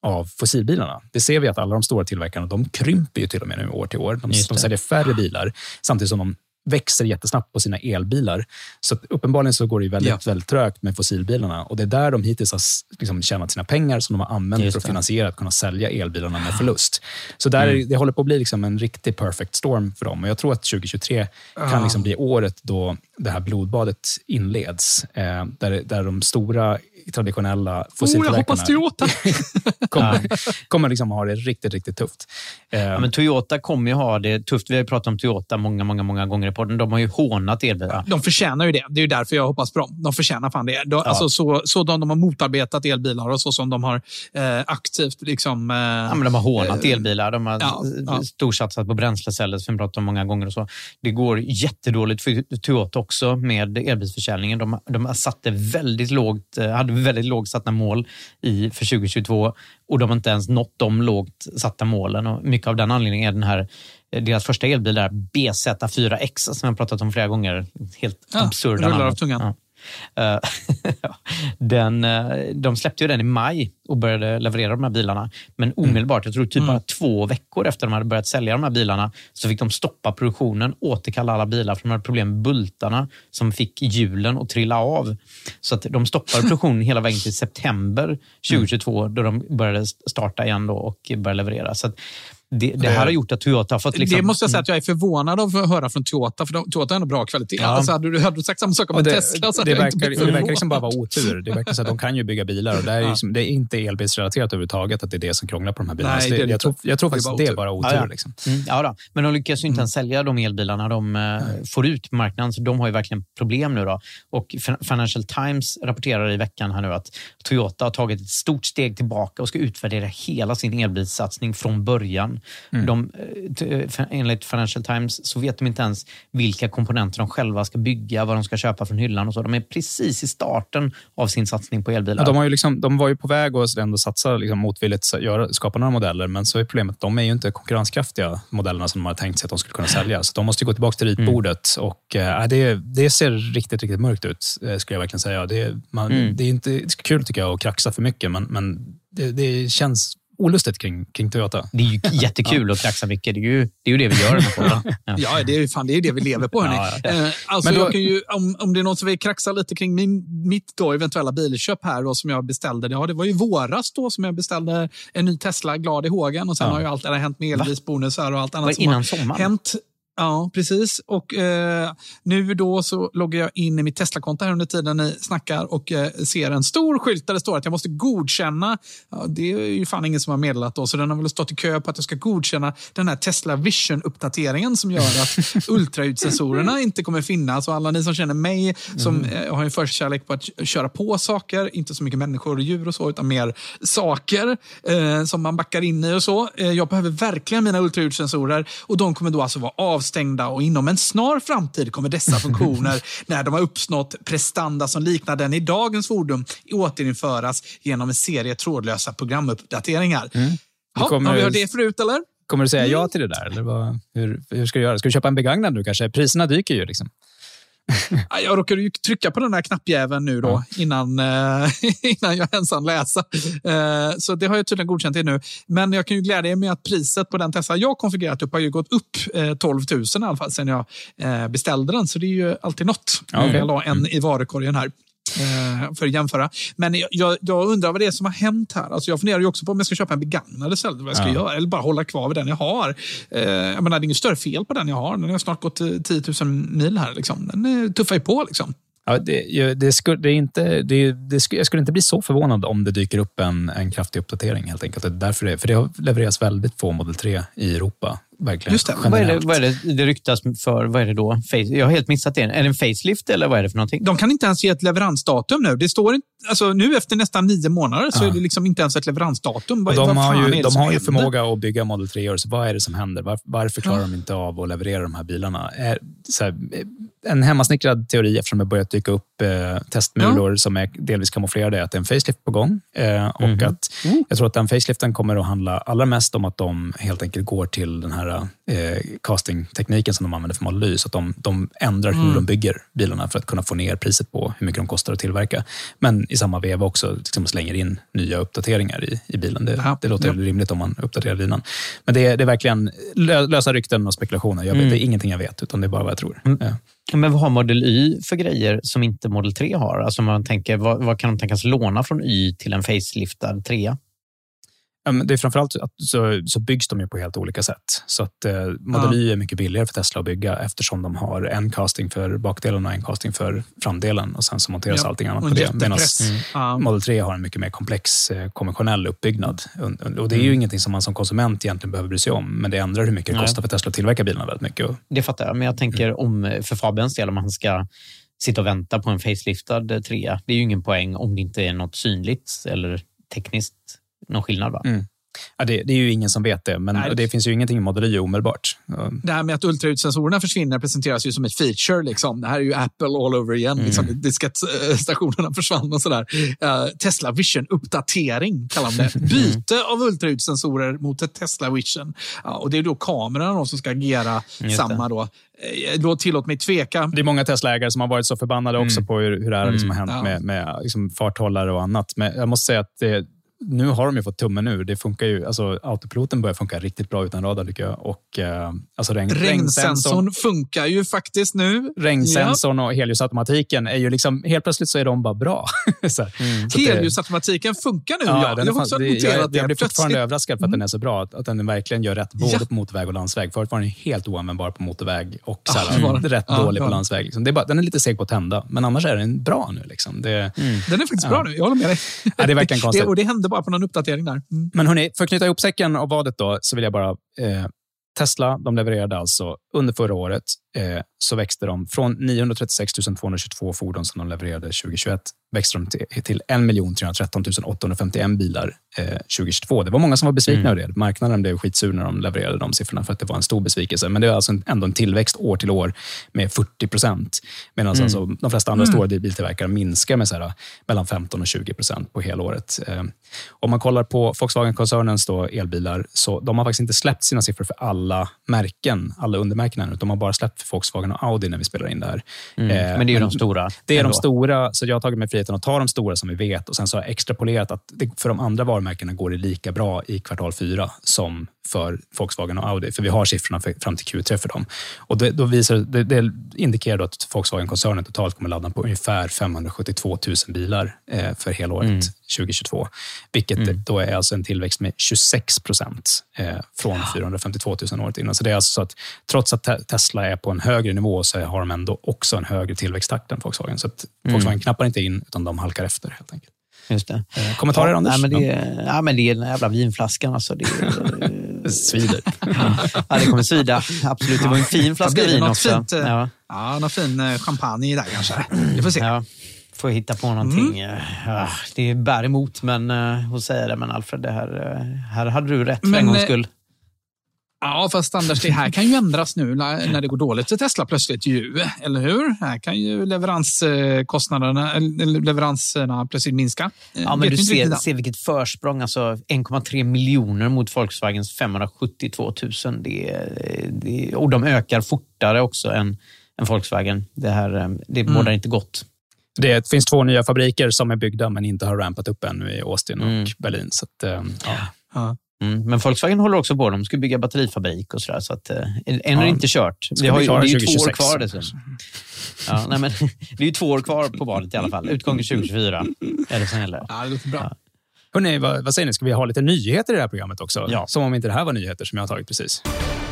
av fossilbilarna. Det ser vi att alla de stora tillverkarna, de krymper ju till och med nu år till år. De säljer färre bilar samtidigt som de växer jättesnabbt på sina elbilar. Så uppenbarligen så går det väldigt trögt med fossilbilarna. Och det är där de hittills har liksom tjänat sina pengar som de har använt för att finansiera att kunna sälja elbilarna med förlust. Så där det håller på att bli liksom en riktig perfect storm för dem. Och jag tror att 2023 kan liksom bli året då det här blodbadet inleds. Där de stora traditionella fossiltillverkarna kommer liksom ha det riktigt, riktigt tufft. Men Toyota kommer ju ha det tufft. Vi har pratat om Toyota många gånger i podden. De har ju hånat elbilar. De förtjänar ju det. Det är ju därför jag hoppas på dem. De förtjänar fan det. Alltså så de har motarbetat elbilar och så som de har aktivt liksom... men de har hånat elbilar. De har storsatsat på bränsleceller som vi pratat om många gånger och så. Det går jättedåligt för Toyota också med elbilsförsäljningen. De har satt det hade väldigt lågt satta mål för 2022 och de har inte ens nått de lågt satta målen. Och mycket av den anledningen är deras första elbil där BZ4X som jag har pratat om flera gånger. Helt absurda rullar av tungan. De släppte ju den i maj och började leverera de här bilarna. Men omedelbart, jag tror typ bara 2 veckor efter de hade börjat sälja de här bilarna, så fick de stoppa produktionen, återkalla alla bilar för de hade problem med bultarna som fick hjulen att trilla av. Så att de stoppade produktionen hela vägen till september 2022 då de började starta igen då och började leverera. Så att det här har gjort att Toyota har fått liksom... Det måste jag säga att jag är förvånad av att höra från Toyota, för Toyota har en bra kvalitet. Ja. Alltså, hade du sagt samma sak om Tesla så det verkar liksom bara vara otur. Det verkar så att de kan ju bygga bilar och det är, liksom, det är inte elbilsrelaterat överhuvudtaget att det är det som krånglar på de här bilarna. Nej, jag tror faktiskt att det är bara otur. Liksom. Men de lyckas ju inte ens sälja de elbilarna de får ut på marknaden, så de har ju verkligen problem nu då. Och Financial Times rapporterar i veckan här nu att Toyota har tagit ett stort steg tillbaka och ska utvärdera hela sin elbilssatsning från början. Enligt Financial Times så vet de inte ens vilka komponenter de själva ska bygga, vad de ska köpa från hyllan och så. De är precis i starten av sin satsning på elbilar. De var ju på väg att ändå satsa liksom motvilligt, skapa några modeller, men så är problemet att de är ju inte konkurrenskraftiga modellerna som de har tänkt sig att de skulle kunna sälja. Så de måste gå tillbaka till ritbordet och det ser riktigt, riktigt mörkt ut, skulle jag verkligen säga. Det är inte kul tycker jag att kraxa för mycket, men det känns olustigt kring Toyota. Det är ju jättekul att kraxa mycket. Det är ju det vi gör. Ja, det är ju det vi lever på. Alltså, men jag kan ju, om det är något som vill kraxa lite kring mitt då eventuella bilköp här då, som jag beställde. Ja, det var ju våras då som jag beställde en ny Tesla, glad i hågen. Och sen har ju allt det här hänt med elbilsbonusar och allt annat som har hänt. Ja, precis. Och nu då så loggar jag in i mitt Tesla-konto här under tiden ni snackar och ser en stor skylt där det står att jag måste godkänna. Ja, det är ju fan ingen som har meddelat då, så den har väl stått i kö på att jag ska godkänna den här Tesla Vision-uppdateringen som gör att ultraljudssensorerna inte kommer finnas. Och alla ni som känner mig som har en förkärlek på att köra på saker, inte så mycket människor och djur och så, utan mer saker som man backar in i och så. Jag behöver verkligen mina ultraljudssensorer och de kommer då alltså vara avstängda och inom en snar framtid kommer dessa funktioner när de har uppnått prestanda som liknar den i dagens fordon återinföras genom en serie trådlösa programuppdateringar. Har vi hört det förut eller? Kommer du säga ja till det där? Eller hur ska du göra? Ska du köpa en begagnad nu kanske? Priserna dyker ju liksom. Jag råkade ju trycka på den här knappjäveln nu då innan jag ens hann läsa. Så det har jag tydligen godkänt det nu. Men jag kan ju glädja er med att priset på den Tesla jag konfigurerat upp har ju gått upp 12 000 i alla fall sedan jag beställde den. Så det är ju alltid något. Jag la en i varukorgen här. För att jämföra. Men jag undrar vad det är som har hänt här. Alltså jag funderar ju också på om jag ska köpa en begagnad istället, vad jag ska göra, eller bara hålla kvar vid den jag har. Jag menar, det är inget större fel på den jag har. Den har snart gått 10 000 mil här liksom. Den tuffar ju på liksom. Ja, jag skulle inte bli så förvånad om det dyker upp en kraftig uppdatering helt enkelt. För det har levererats väldigt få Model 3 i Europa. Verkligen. Just det. Vad är det ryktas för? Vad är det då? Jag har helt missat det. Är det en facelift eller vad är det för någonting? De kan inte ens ge ett leveransdatum nu. Det står alltså nu efter nästan 9 månader så är det liksom inte ens ett leveransdatum. De har ju förmåga att bygga Model 3 så vad är det som händer? Varför klarar de inte av att leverera de här bilarna? En hemmasnickrad teori eftersom det börjat dyka upp testmulor som är delvis kamouflerade, att det är en facelift på gång. Och att jag tror att den faceliften kommer att handla allra mest om att de helt enkelt går till den här casting-tekniken som de använder för Model Y, så att de ändrar hur de bygger bilarna för att kunna få ner priset på hur mycket de kostar att tillverka. Men i samma veva också liksom slänger in nya uppdateringar i bilen. Det låter rimligt om man uppdaterar bilen. Men det är verkligen lösa rykten och spekulationer. Det är ingenting jag vet, utan det är bara vad jag tror. Men vad har Model Y för grejer som inte Model 3 har? Alltså man tänker, vad kan de tänkas låna från Y till en faceliftad 3? Det är framförallt att så byggs de ju på helt olika sätt. Så att Model Y är mycket billigare för Tesla att bygga, eftersom de har en casting för bakdelen och en casting för framdelen, och sen så monteras allting annat på det. Medan Model 3 har en mycket mer komplex konventionell uppbyggnad. Och det är ju ingenting som man som konsument egentligen behöver bry sig om, men det ändrar hur mycket det kostar för Tesla att tillverka bilarna väldigt mycket. Det fattar jag, men jag tänker om för Fabians del, om han ska sitta och vänta på en faceliftad 3, det är ju ingen poäng om det inte är något synligt eller tekniskt någon skillnad, va? Ja, det är ju ingen som vet det, men det finns ju ingenting i Model Y omedelbart. Det här med att ultraljudssensorerna försvinner presenteras ju som ett feature. Liksom. Det här är ju Apple all over igen. Liksom. Diskettsstationerna försvann och sådär. Tesla Vision-uppdatering kallar de det. Byte av ultraljudssensorer mot ett Tesla Vision. Och det är då kamerorna som ska agera samma då. Då tillåt mig tveka. Det är många Tesla-ägare som har varit så förbannade också på hur det här liksom har hänt med liksom farthållare och annat. Men jag måste säga att nu har de ju fått tummen ur. Det funkar ju, alltså autopiloten börjar funka riktigt bra utan radar, tycker jag. Och alltså regnsensorn funkar ju faktiskt nu. Regnsensorn och helljusautomatiken är ju liksom, helt plötsligt så är de bara bra. Helljusautomatiken funkar nu, jag blir fortfarande överraskad för att den är så bra. Att den verkligen gör rätt både på motorväg och landsväg. Förut var den helt oanvändbar på motorväg och rätt dålig på landsväg. Liksom. Det är bara, den är lite seg på att tända, men annars är den bra nu. Liksom. Den är faktiskt bra nu, jag håller med dig. Det är verkligen konstigt. Och det hände bara på någon uppdatering där. Men hörni, för att knyta ihop säcken och vadet då, så vill jag bara Tesla, de levererade alltså under förra året, så växte de från 936 222 fordon som de levererade 2021, växte de till 1 313 851 bilar 2022. Det var många som var besvikna över det. Marknaden blev skitsur när de levererade de siffrorna för att det var en stor besvikelse. Men det är alltså ändå en tillväxt år till år med 40%. Medan alltså de flesta andra stora biltillverkare minskar med så här, mellan 15% och 20% på hela året. Om man kollar på Volkswagen-koncernens då elbilar, så de har faktiskt inte släppt sina siffror för alla märken, alla undermärken, utan de har bara släppt för Volkswagen och Audi när vi spelar in det här. Men det är ju de stora. Det är de stora, så jag har tagit mig friheten att ta de stora som vi vet, och sen så har jag extrapolerat att för de andra varumärkena går det lika bra i kvartal 4 som för Volkswagen och Audi, för vi har siffrorna fram till Q3 för dem. Och det indikerar då att Volkswagen-koncernen totalt kommer ladda på ungefär 572 000 bilar för hela året 2022. Vilket då är alltså en tillväxt med 26% från 452 000 året innan. Så det är alltså så att trots att Tesla är på en högre nivå, så har de ändå också en högre tillväxttakt än Volkswagen. Så att Volkswagen knappar inte in, utan de halkar efter helt enkelt. Just det. Kommentarer, Anders? Men det är den jävla vinflaskan. Alltså, det svider. Det kommer svida. Absolut, det var en fin flaska vin också. Fint, någon fin champagne där kanske. Vi får se. Ja, får jag hitta på någonting. Det bär emot, men hon säger det. Men Alfred, det här hade du rätt för en gångs skull. Ja, fast Anders, det här kan ju ändras nu när det går dåligt till Tesla plötsligt ju, eller hur? Här kan ju leveranserna plötsligt minska. Ja, men du ser vilket försprång, alltså 1,3 miljoner mot Volkswagens 572 000. Och de ökar fortare också än Volkswagen. Det bådar inte gott. Det finns 2 nya fabriker som är byggda men inte har rampat upp ännu i Austin och Berlin. Så att, Men Volkswagen håller också på. De ska bygga batterifabrik och sådär. Så att än är det inte kört. Det är ju 2 år kvar dessutom. Men det är ju 2 år kvar på valet i alla fall. Utgång 2024. Eller så heller. Ja, det låter bra. Ja. Hörrni, vad säger ni? Ska vi ha lite nyheter i det här programmet också? Ja. Som om inte det här var nyheter som jag har tagit precis.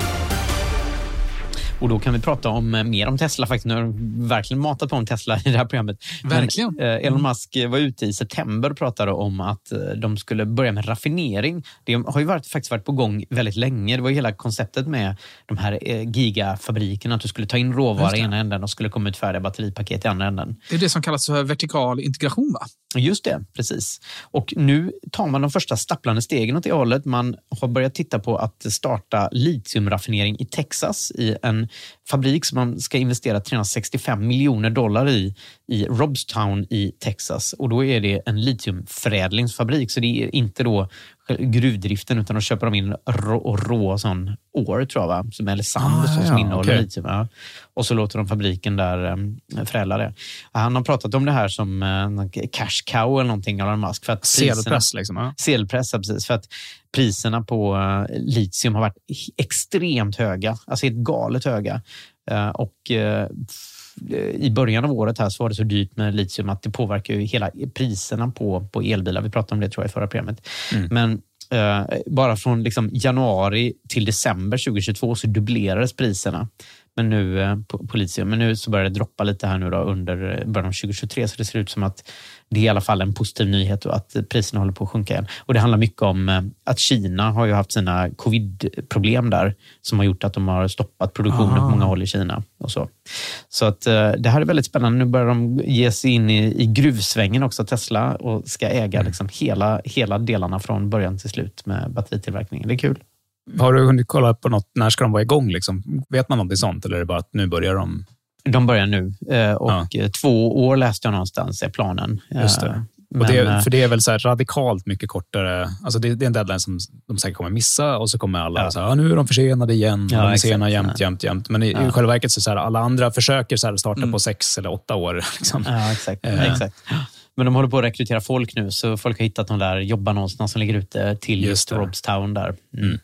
Och då kan vi prata mer om Tesla faktiskt. Nu har jag verkligen matat på om Tesla i det här programmet. Verkligen. Men, Elon Musk var ute i september och pratade om att de skulle börja med raffinering. Det har ju faktiskt varit på gång väldigt länge. Det var ju hela konceptet med de här gigafabrikerna. Att du skulle ta in råvara i ena änden och skulle komma ut färdiga batteripaket i andra änden. Det är det som kallas för vertikal integration, va? Just det, precis. Och nu tar man de första stapplande stegen åt det hållet. Man har börjat titta på att starta litiumraffinering i Texas i en fabrik som man ska investera $365 miljoner i Robstown i Texas. Och då är det en litiumförädlingsfabrik, så det är inte då gruvdriften, utan då köper de in rå sån ore, tror jag, va? Eller sand som innehåller litium. Ja. Och så låter de fabriken där förädla det. Han har pratat om det här som cash cow eller någonting, Elon Musk. För att sedelpress liksom. Ja. Sedelpress, precis. För att priserna på litium har varit extremt höga. Alltså helt galet höga. I början av året här så var det så dyrt med litium att det påverkar ju hela priserna på elbilar. Vi pratade om det, tror jag, i förra programmet. Men bara från liksom januari till december 2022 så dubblerades priserna. Men nu på litium. Men nu så börjar det droppa lite här nu då under början av 2023, så det ser ut som att det är i alla fall en positiv nyhet och att priserna håller på att sjunka igen. Och det handlar mycket om att Kina har ju haft sina covid-problem där som har gjort att de har stoppat produktionen på många håll i Kina och så. Så att det här är väldigt spännande. Nu börjar de ge sig in i gruvsvängen också, Tesla, och ska äga liksom hela delarna från början till slut med batteritillverkningen. Det är kul. Har du hunnit kolla på något? När ska de vara igång? Liksom? Vet man någonting sånt? Eller är det bara att nu börjar de? De börjar nu. Och 2 år läste jag någonstans är planen. Just det. Och för det är väl så här radikalt mycket kortare. Alltså det är en deadline som de säkert kommer missa. Och så kommer alla så här, nu är de försenade igen. De är sena jämt. Men i själva verket så här, alla andra försöker så här starta på 6 eller 8 år. Liksom. Ja, exakt. Men de håller på att rekrytera folk nu. Så folk har hittat de där jobbarna som ligger ute till just Robstown där.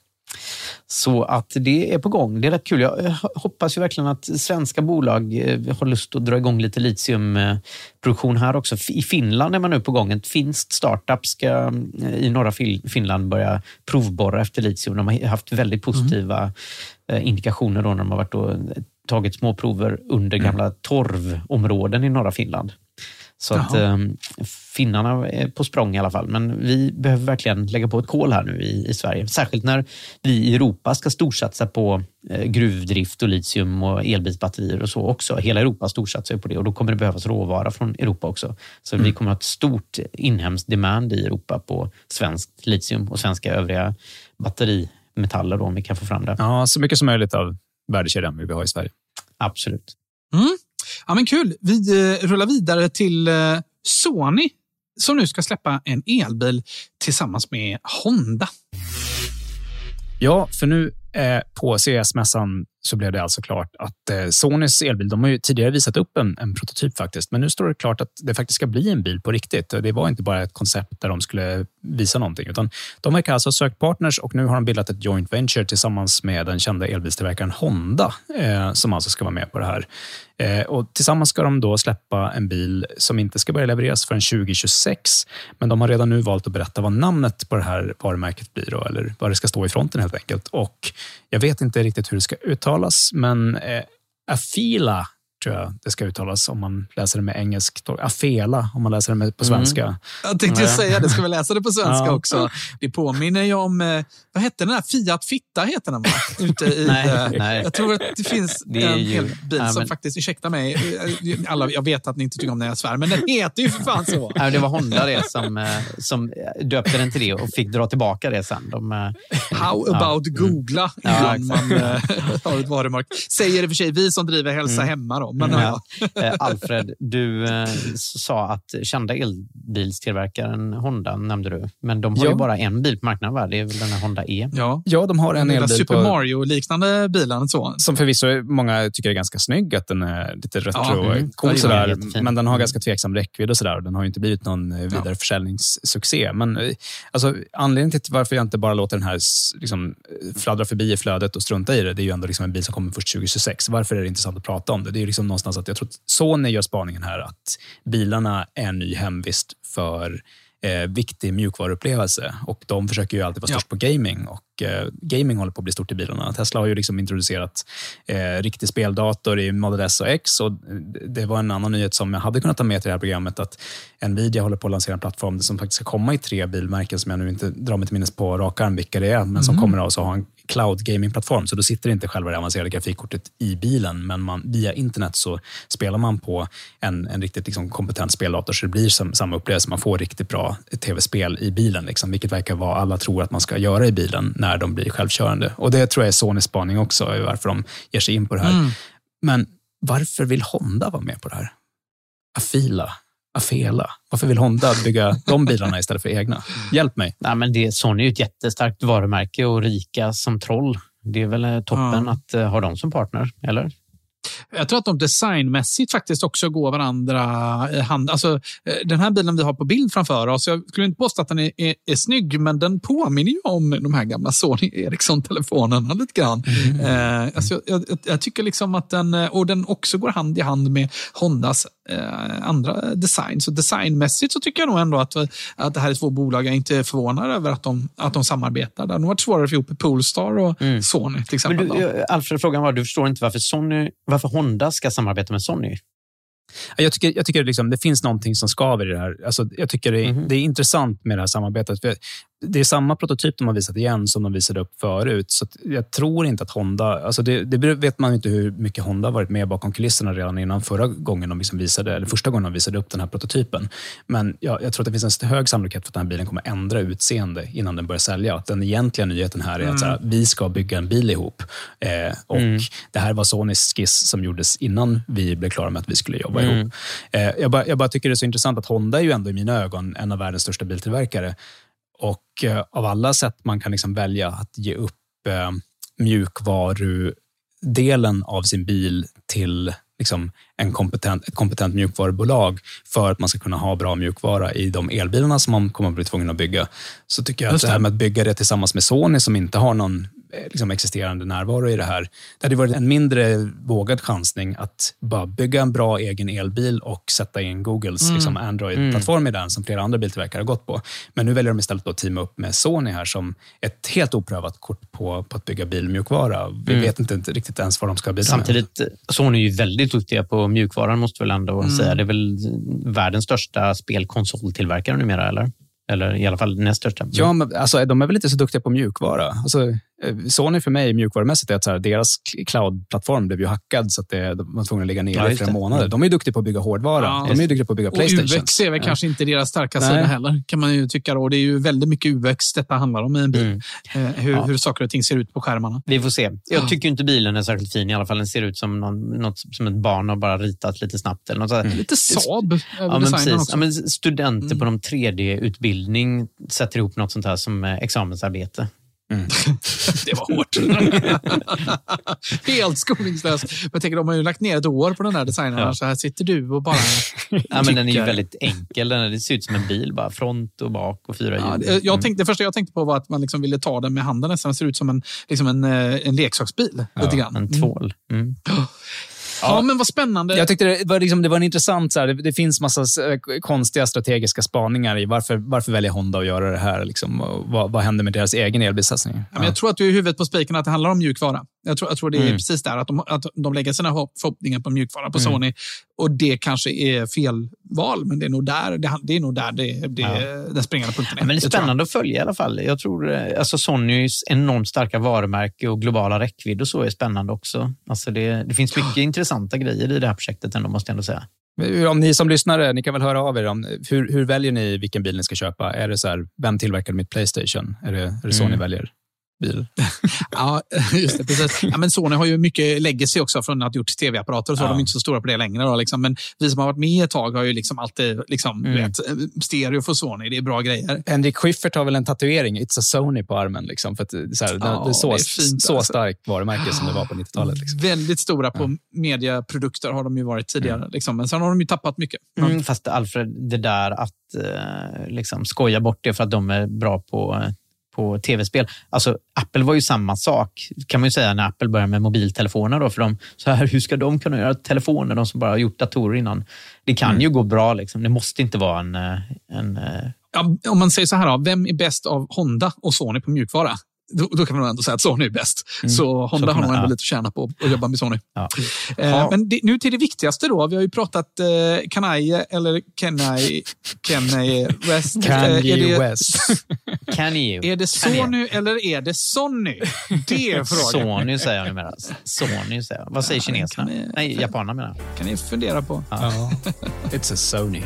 Så att det är på gång. Det är rätt kul. Jag hoppas ju verkligen att svenska bolag har lust att dra igång lite litiumproduktion här också. I Finland är man nu på gång. Ett finskt startup ska i norra Finland börja provborra efter litium. De har haft väldigt positiva indikationer då när de har varit och tagit små prover under gamla torvområden i norra Finland. Så att finnarna är på språng i alla fall. Men vi behöver verkligen lägga på ett kol här nu i Sverige. Särskilt när vi i Europa ska storsatsa på gruvdrift och litium och elbilsbatterier och så också. Hela Europa storsatsar på det och då kommer det behövas råvara från Europa också. Så vi kommer att ha ett stort inhemskt demand i Europa på svenskt litium och svenska övriga batterimetaller då, om vi kan få fram det. Ja, så mycket som möjligt av värdekedjan vi har i Sverige. Absolut. Ja, men kul. Vi rullar vidare till Sony som nu ska släppa en elbil tillsammans med Honda. Ja, för nu på CES-mässan så blev det alltså klart att Sonys elbil, de har ju tidigare visat upp en prototyp faktiskt, men nu står det klart att det faktiskt ska bli en bil på riktigt. Det var inte bara ett koncept där de skulle visa någonting, utan de verkar alltså ha sökt partners och nu har de bildat ett joint venture tillsammans med den kända elbilstillverkaren Honda som alltså ska vara med på det här. Och tillsammans ska de då släppa en bil som inte ska börja levereras förrän 2026, men de har redan nu valt att berätta vad namnet på det här varumärket blir då, eller vad det ska stå i fronten helt enkelt. Och jag vet inte riktigt hur det ska uttalas, men Afeela tror jag det ska uttalas om man läser det med engelsk. Afeela om man läser det på svenska. Jag tänkte säga det, ska vi läsa det på svenska också. Det påminner ju om, vad hette den här? Fiat Fitta heter den, va? Ute i, nej. Jag tror att det finns en hel bil som faktiskt, ursäkta mig, jag vet att ni inte tycker om när jag svär, men den heter ju för fan så. Det var Honda det som döpte den till det och fick dra tillbaka det sen. How about googla innan man har ett varumärke. Säger det för sig vi som driver Hälsa Hemma då. Men Alfred, du sa att kända elbilstillverkaren Honda nämnde du. Men de har ju bara en bil på marknaden, va? Det är väl den här Honda E. Ja, de har en elbil Super Mario-liknande bilen så. Som förvisso många tycker är ganska snygg, att den är lite retro cool sådär. Men den har ganska tveksam räckvidd och sådär. Den har ju inte blivit någon vidare försäljningssuccé. Men alltså, anledningen till varför jag inte bara låter den här liksom fladdra förbi i flödet och strunta i det, det är ju ändå liksom en bil som kommer först 2026. Varför är det intressant att prata om det? Det är liksom någonstans att jag tror att Sony gör spaningen här att bilarna är en ny hemvist för viktig mjukvaruupplevelse, och de försöker ju alltid vara störst på gaming, och gaming håller på att bli stort i bilarna. Tesla har ju liksom introducerat riktig speldator i Model S och X, och det var en annan nyhet som jag hade kunnat ta med till det här programmet, att Nvidia håller på att lansera en plattform som faktiskt ska komma i 3 bilmärken som jag nu inte drar mig till minnes på rak arm vilka det är, men som kommer att ha en cloud gaming-plattform, så då sitter inte själva det avancerade grafikkortet i bilen, men via internet så spelar man på en riktigt liksom kompetent speldator, så det blir samma upplevelse. Man får riktigt bra tv-spel i bilen, liksom, vilket verkar vara alla tror att man ska göra i bilen när de blir självkörande. Och det tror jag är Sonys spaning också, varför de ger sig in på det här. Men varför vill Honda vara med på det här? Afela. Varför vill Honda bygga de bilarna istället för egna? Hjälp mig. Nej, men Sony är ju ett jättestarkt varumärke och rika som troll. Det är väl toppen att ha dem som partner, eller? Jag tror att de designmässigt faktiskt också går varandra i hand. Alltså, den här bilen vi har på bild framför oss, jag skulle inte påstå att den är snygg, men den påminner ju om de här gamla Sony Ericsson-telefonerna lite grann. Alltså, jag tycker liksom att den också går hand i hand med Hondas andra design. Så designmässigt så tycker jag nog ändå att det här är två bolag jag inte är förvånad över att de samarbetar. Det har nog varit svårare för ihop Polestar och Sony till exempel. Men Alfred, frågan var, du förstår inte varför Honda ska samarbeta med Sony? Jag tycker liksom, det finns någonting som skaver i det här. Alltså, jag tycker det är intressant med det här samarbetet. För det är samma prototyp de har visat igen som de visade upp förut. Så jag tror inte att Honda... Alltså det vet man inte hur mycket Honda har varit med bakom kulisserna redan innan första gången de visade upp den här prototypen. Men jag tror att det finns en hög sannolikhet för att den här bilen kommer ändra utseende innan den börjar sälja. Att den egentliga nyheten här är att så här, vi ska bygga en bil ihop. Det här var Sonys skiss som gjordes innan vi blev klara med att vi skulle jobba ihop. Jag bara tycker det är så intressant att Honda är ju ändå i mina ögon en av världens största biltillverkare. Och av alla sätt man kan liksom välja att ge upp mjukvarudelen av sin bil till liksom ett kompetent mjukvarubolag för att man ska kunna ha bra mjukvara i de elbilarna som man kommer att bli tvungen att bygga. Så tycker jag att det här med att bygga det tillsammans med Sony som inte har någon liksom existerande närvaro i det här. Det hade varit en mindre vågad chansning att bara bygga en bra egen elbil och sätta in Googles liksom Android-plattform i den som flera andra biltillverkare har gått på. Men nu väljer de istället att teama upp med Sony här som ett helt oprövat kort på att bygga bilmjukvara. Vi vet inte riktigt ens vad de ska bidra med. Samtidigt, Sony är ju väldigt duktiga på mjukvaran, måste väl ändå säga. Det är väl världens största spelkonsoltillverkare numera, eller? Eller i alla fall näst största. Ja, men alltså, de är väl inte så duktiga på mjukvara. Alltså, Sony för mig mjukvarumässigt är att så här, deras cloud-plattform blev ju hackad så att de var tvungna att ligga ner i flera månader. De är ju duktiga på att bygga hårdvara. De är ju duktiga på att bygga PlayStation. Och UX är väl kanske inte deras starka sida heller, kan man ju tycka. Och det är ju väldigt mycket UX detta handlar om i en bil. Hur saker och ting ser ut på skärmarna. Vi får se. Jag tycker inte bilen är särskilt fin. I alla fall den ser ut som något som ett barn har bara ritat lite snabbt. Eller något lite Saab över designen också. Ja, men studenter på de 3D-utbildning sätter ihop något sånt här som examensarbete. Det var hårt. Helt skoningslöst. Jag tänker, de har ju lagt ner ett år på den här designen. Så här sitter du och bara ja, men den är ju väldigt enkel. Det ser ut som en bil, bara front och bak och 4 hjul. Det första jag tänkte på var att man liksom ville ta den med handen nästan. Det ser ut som en leksaksbil. Lite grann. En tvål. Ja, men vad spännande. Jag tyckte det var en intressant så här, det finns massa konstiga strategiska spaningar i varför väljer Honda att göra det här liksom, och vad händer med deras egen elbilsatsning? Ja, men jag tror att du är i huvudet på spiken att det handlar om mjukvara. Jag tror det är precis där att de lägger sina förhoppningar på mjukvara på Sony, och det kanske är fel val, men det är nog där den springande punkten är. Ja, men det är spännande att följa i alla fall. Jag tror alltså Sonys enormt starka varumärke och globala räckvidd och så är spännande också. Alltså det finns mycket intressanta grejer i det här projektet ändå, måste jag ändå säga. Om ni som lyssnare, ni kan väl höra av er om hur väljer ni vilken bil ni ska köpa? Är det så här, vem tillverkar mitt PlayStation? Är det Sony väljer bil? Ja, just det, precis. Ja, men Sony har ju mycket legacy också från att ha gjort tv-apparater, så de är inte så stora på det längre då, liksom. Men vi som har varit med ett tag har ju liksom alltid stereo för Sony, det är bra grejer. Henrik Schyffert har väl en tatuering, It's a Sony på armen liksom, för att det är så starkt varumärke som det var på 90-talet liksom. Väldigt stora på mediaprodukter har de ju varit tidigare liksom. Men sen har de ju tappat mycket. Fast Alfred, det där att liksom skoja bort det för att de är bra på tv-spel. Alltså Apple var ju samma sak, kan man ju säga, när Apple började med mobiltelefoner då, för hur ska de kunna göra telefoner, de som bara har gjort datorer innan? Det kan ju gå bra liksom, det måste inte vara en Ja, om man säger så här då, vem är bäst av Honda och Sony på mjukvara? då kan man ändå säga att Sony är bäst. Så Honda har nog ändå lite att tjäna på att jobba med Sony. Ja. Men nu till det viktigaste då. Vi har ju pratat Kanye West. Kanye West. Kanye. Är det Sony eller är det Sony? Det är frågan. Sony säger jag numera. Sony säger jag. Vad säger kineserna? Nej, japanerna menar jag. Kan ni fundera på? Ja. It's a Sony.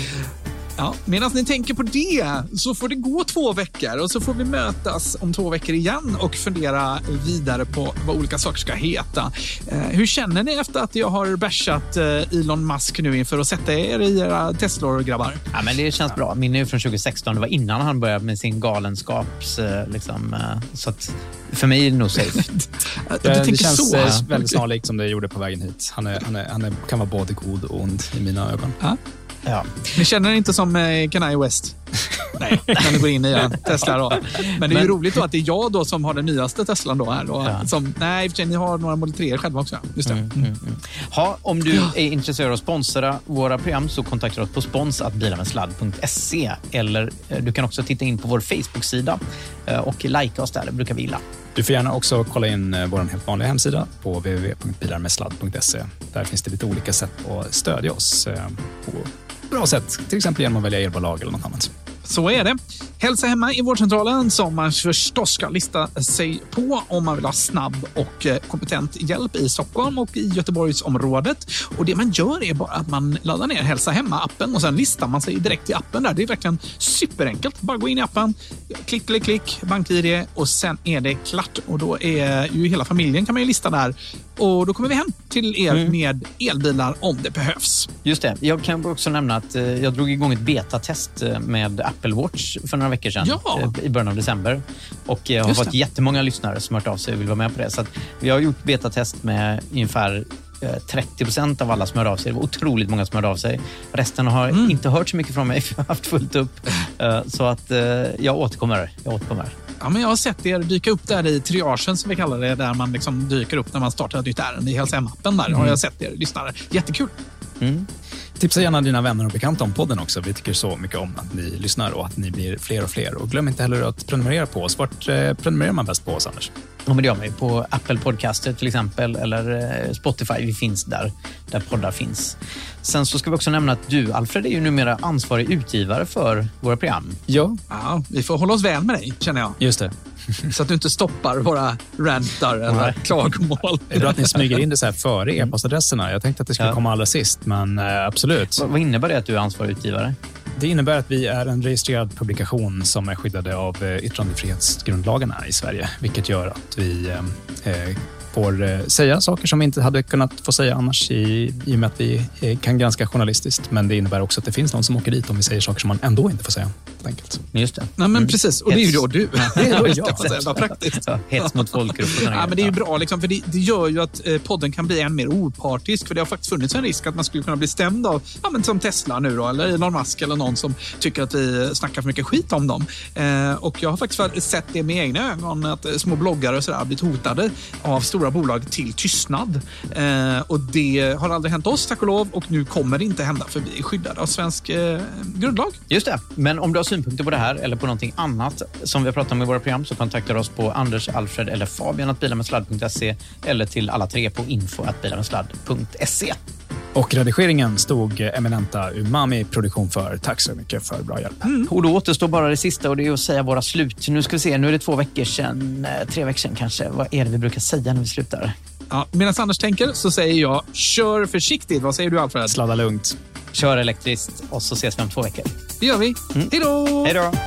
Ja, medan ni tänker på det så får det gå 2 veckor och så får vi mötas om 2 veckor igen och fundera vidare på vad olika saker ska heta. Hur känner ni efter att jag har bashat Elon Musk nu inför att sätta er i era Teslor, grabbar? Ja, men det känns bra. Min är från 2016. Det var innan han började med sin galenskaps så att för mig är det nog safe. Det känns väldigt snarlikt som det gjorde på vägen hit. Han kan vara både god och ond i mina ögon. Ja. Ni känner inte som Kanye West? Nej, kan du gå in i en Tesla då. Men det är ju roligt då att det är jag då som har den nyaste Teslan då här då. Ja. Som, nej, i och för sig, ni har några Model 3 själva också. Just det. Om du är intresserad av att sponsra våra program så kontakta oss på spons@bilarmedsladd.se eller du kan också titta in på vår Facebook-sida och likea oss där, det brukar vi gilla. Du får gärna också kolla in vår helt vanliga hemsida på www.bilarmedsladd.se. Där finns det lite olika sätt att stödja oss på bra sätt. Till exempel genom att välja elbolag eller något annat. Så är det. Hälsa hemma i vårdcentralen som man förstås ska lista sig på om man vill ha snabb och kompetent hjälp i Stockholm och i Göteborgsområdet. Och det man gör är bara att man laddar ner Hälsa hemma-appen och sen listar man sig direkt i appen där. Det är verkligen superenkelt. Bara gå in i appen, klick, BankID och sen är det klart. Och då är ju hela familjen kan man ju lista där. Och då kommer vi hem till er med elbilar om det behövs. Just det. Jag kan också nämna att jag drog igång ett betatest med Apple Watch för några veckor sedan i början av december. Och jag har fått jättemånga lyssnare som har hört av sig och vill vara med på det. Så att vi har gjort betatest med ungefär 30% av alla som hör av sig. Det var otroligt många som hörde av sig. Resten har inte hört så mycket från mig för jag har haft fullt upp. Så att jag återkommer. Ja, men jag har sett er dyka upp där i triagen som vi kallar det, där man liksom dyker upp när man startar ett nytt ärende i Hälsa hemma-appen där. Har jag sett er lyssnare. Jättekul. Tipsa gärna dina vänner och bekanta om podden också. Vi tycker så mycket om att ni lyssnar och att ni blir fler och fler. Och glöm inte heller att prenumerera på oss. Vart prenumererar man bäst på oss, Anders? Ja, men det gör man ju på Apple Podcaster till exempel eller Spotify. Vi finns där poddar finns. Sen så ska vi också nämna att du, Alfred, är ju numera ansvarig utgivare för våra program. Ja, vi får hålla oss väl med dig, känner jag. Just det. Så att du inte stoppar våra rantar eller klagomål. Det är bra att ni smyger in det så här före e-postadresserna. Jag tänkte att det skulle komma allra sist, men absolut. Vad innebär det att du är ansvarig utgivare? Det innebär att vi är en registrerad publikation som är skyddade av yttrandefrihetsgrundlagarna i Sverige. Vilket gör att vi får säga saker som vi inte hade kunnat få säga annars i och med att vi kan granska journalistiskt. Men det innebär också att det finns någon som åker dit om vi säger saker som man ändå inte får säga. Enkelt. Just det. Nej, men precis. Och det är ju då du. Det är då jag får säga. Vad praktiskt. Hets mot folkgrupp. Ja, men det är ju bra, liksom, för det gör ju att podden kan bli än mer opartisk. För det har faktiskt funnits en risk att man skulle kunna bli stämd av, som Tesla nu då, eller Elon Musk eller någon som tycker att vi snackar för mycket skit om dem. Och jag har faktiskt sett det med egna ögon att små bloggare och sådär har blivit hotade av stora bolag till tystnad. Och det har aldrig hänt oss, tack och lov, och nu kommer det inte hända för vi är skyddade av svensk grundlag. Just det, men om du har synpunkter på det här eller på någonting annat som vi har pratat om i våra program så kontaktar oss på Anders, Alfred eller Fabian @bilarmedsladd.se eller till alla tre på info@bilarmedsladd.se. Och redigeringen stod eminenta Umami Produktion för. Tack så mycket för bra hjälp. Och då återstår bara det sista och det är att säga våra slut. Nu ska vi se, nu är det 2 veckor sedan, 3 veckor sedan kanske. Vad är det vi brukar säga när vi slutar? Ja, medan Anders tänker så säger jag, kör försiktigt. Vad säger du, Alfred? Sladda lugnt. Kör elektriskt och så ses vi om 2 veckor. Det gör vi. Hej då! Hej då!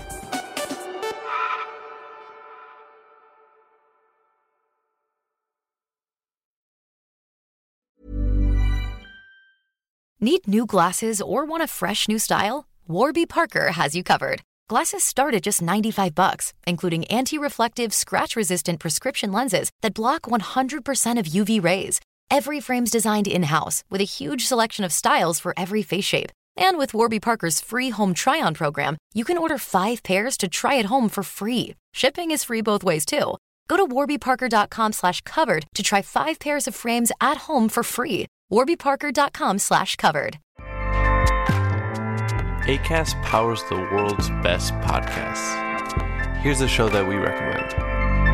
Need new glasses or want a fresh new style? Warby Parker has you covered. Glasses start at just $95, including anti-reflective, scratch-resistant prescription lenses that block 100% of UV rays. Every frame's designed in-house with a huge selection of styles for every face shape. And with Warby Parker's free home try-on program, you can order 5 pairs to try at home for free. Shipping is free both ways, too. Go to warbyparker.com/covered to try 5 pairs of frames at home for free. warbyparker.com/covered. Acast powers the world's best podcasts. Here's a show that we recommend.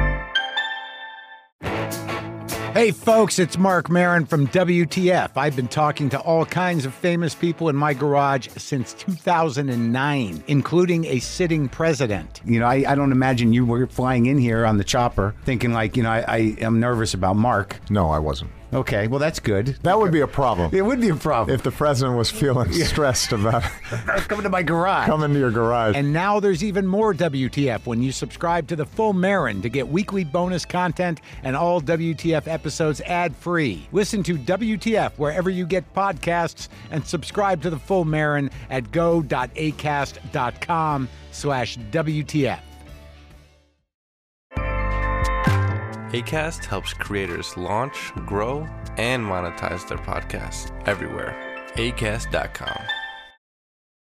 Hey folks, it's Mark Maron from WTF. I've been talking to all kinds of famous people in my garage since 2009, including a sitting president. You know, I don't imagine you were flying in here on the chopper thinking like, you know, I am nervous about Mark. No, I wasn't. Okay, well, that's good. That would be a problem. It would be a problem. If the president was feeling stressed about coming to my garage. Coming to your garage. And now there's even more WTF when you subscribe to the Full Marin to get weekly bonus content and all WTF episodes ad-free. Listen to WTF wherever you get podcasts and subscribe to the Full Marin at go.acast.com/WTF. Acast helps creators launch, grow, and monetize their podcasts everywhere. Acast.com.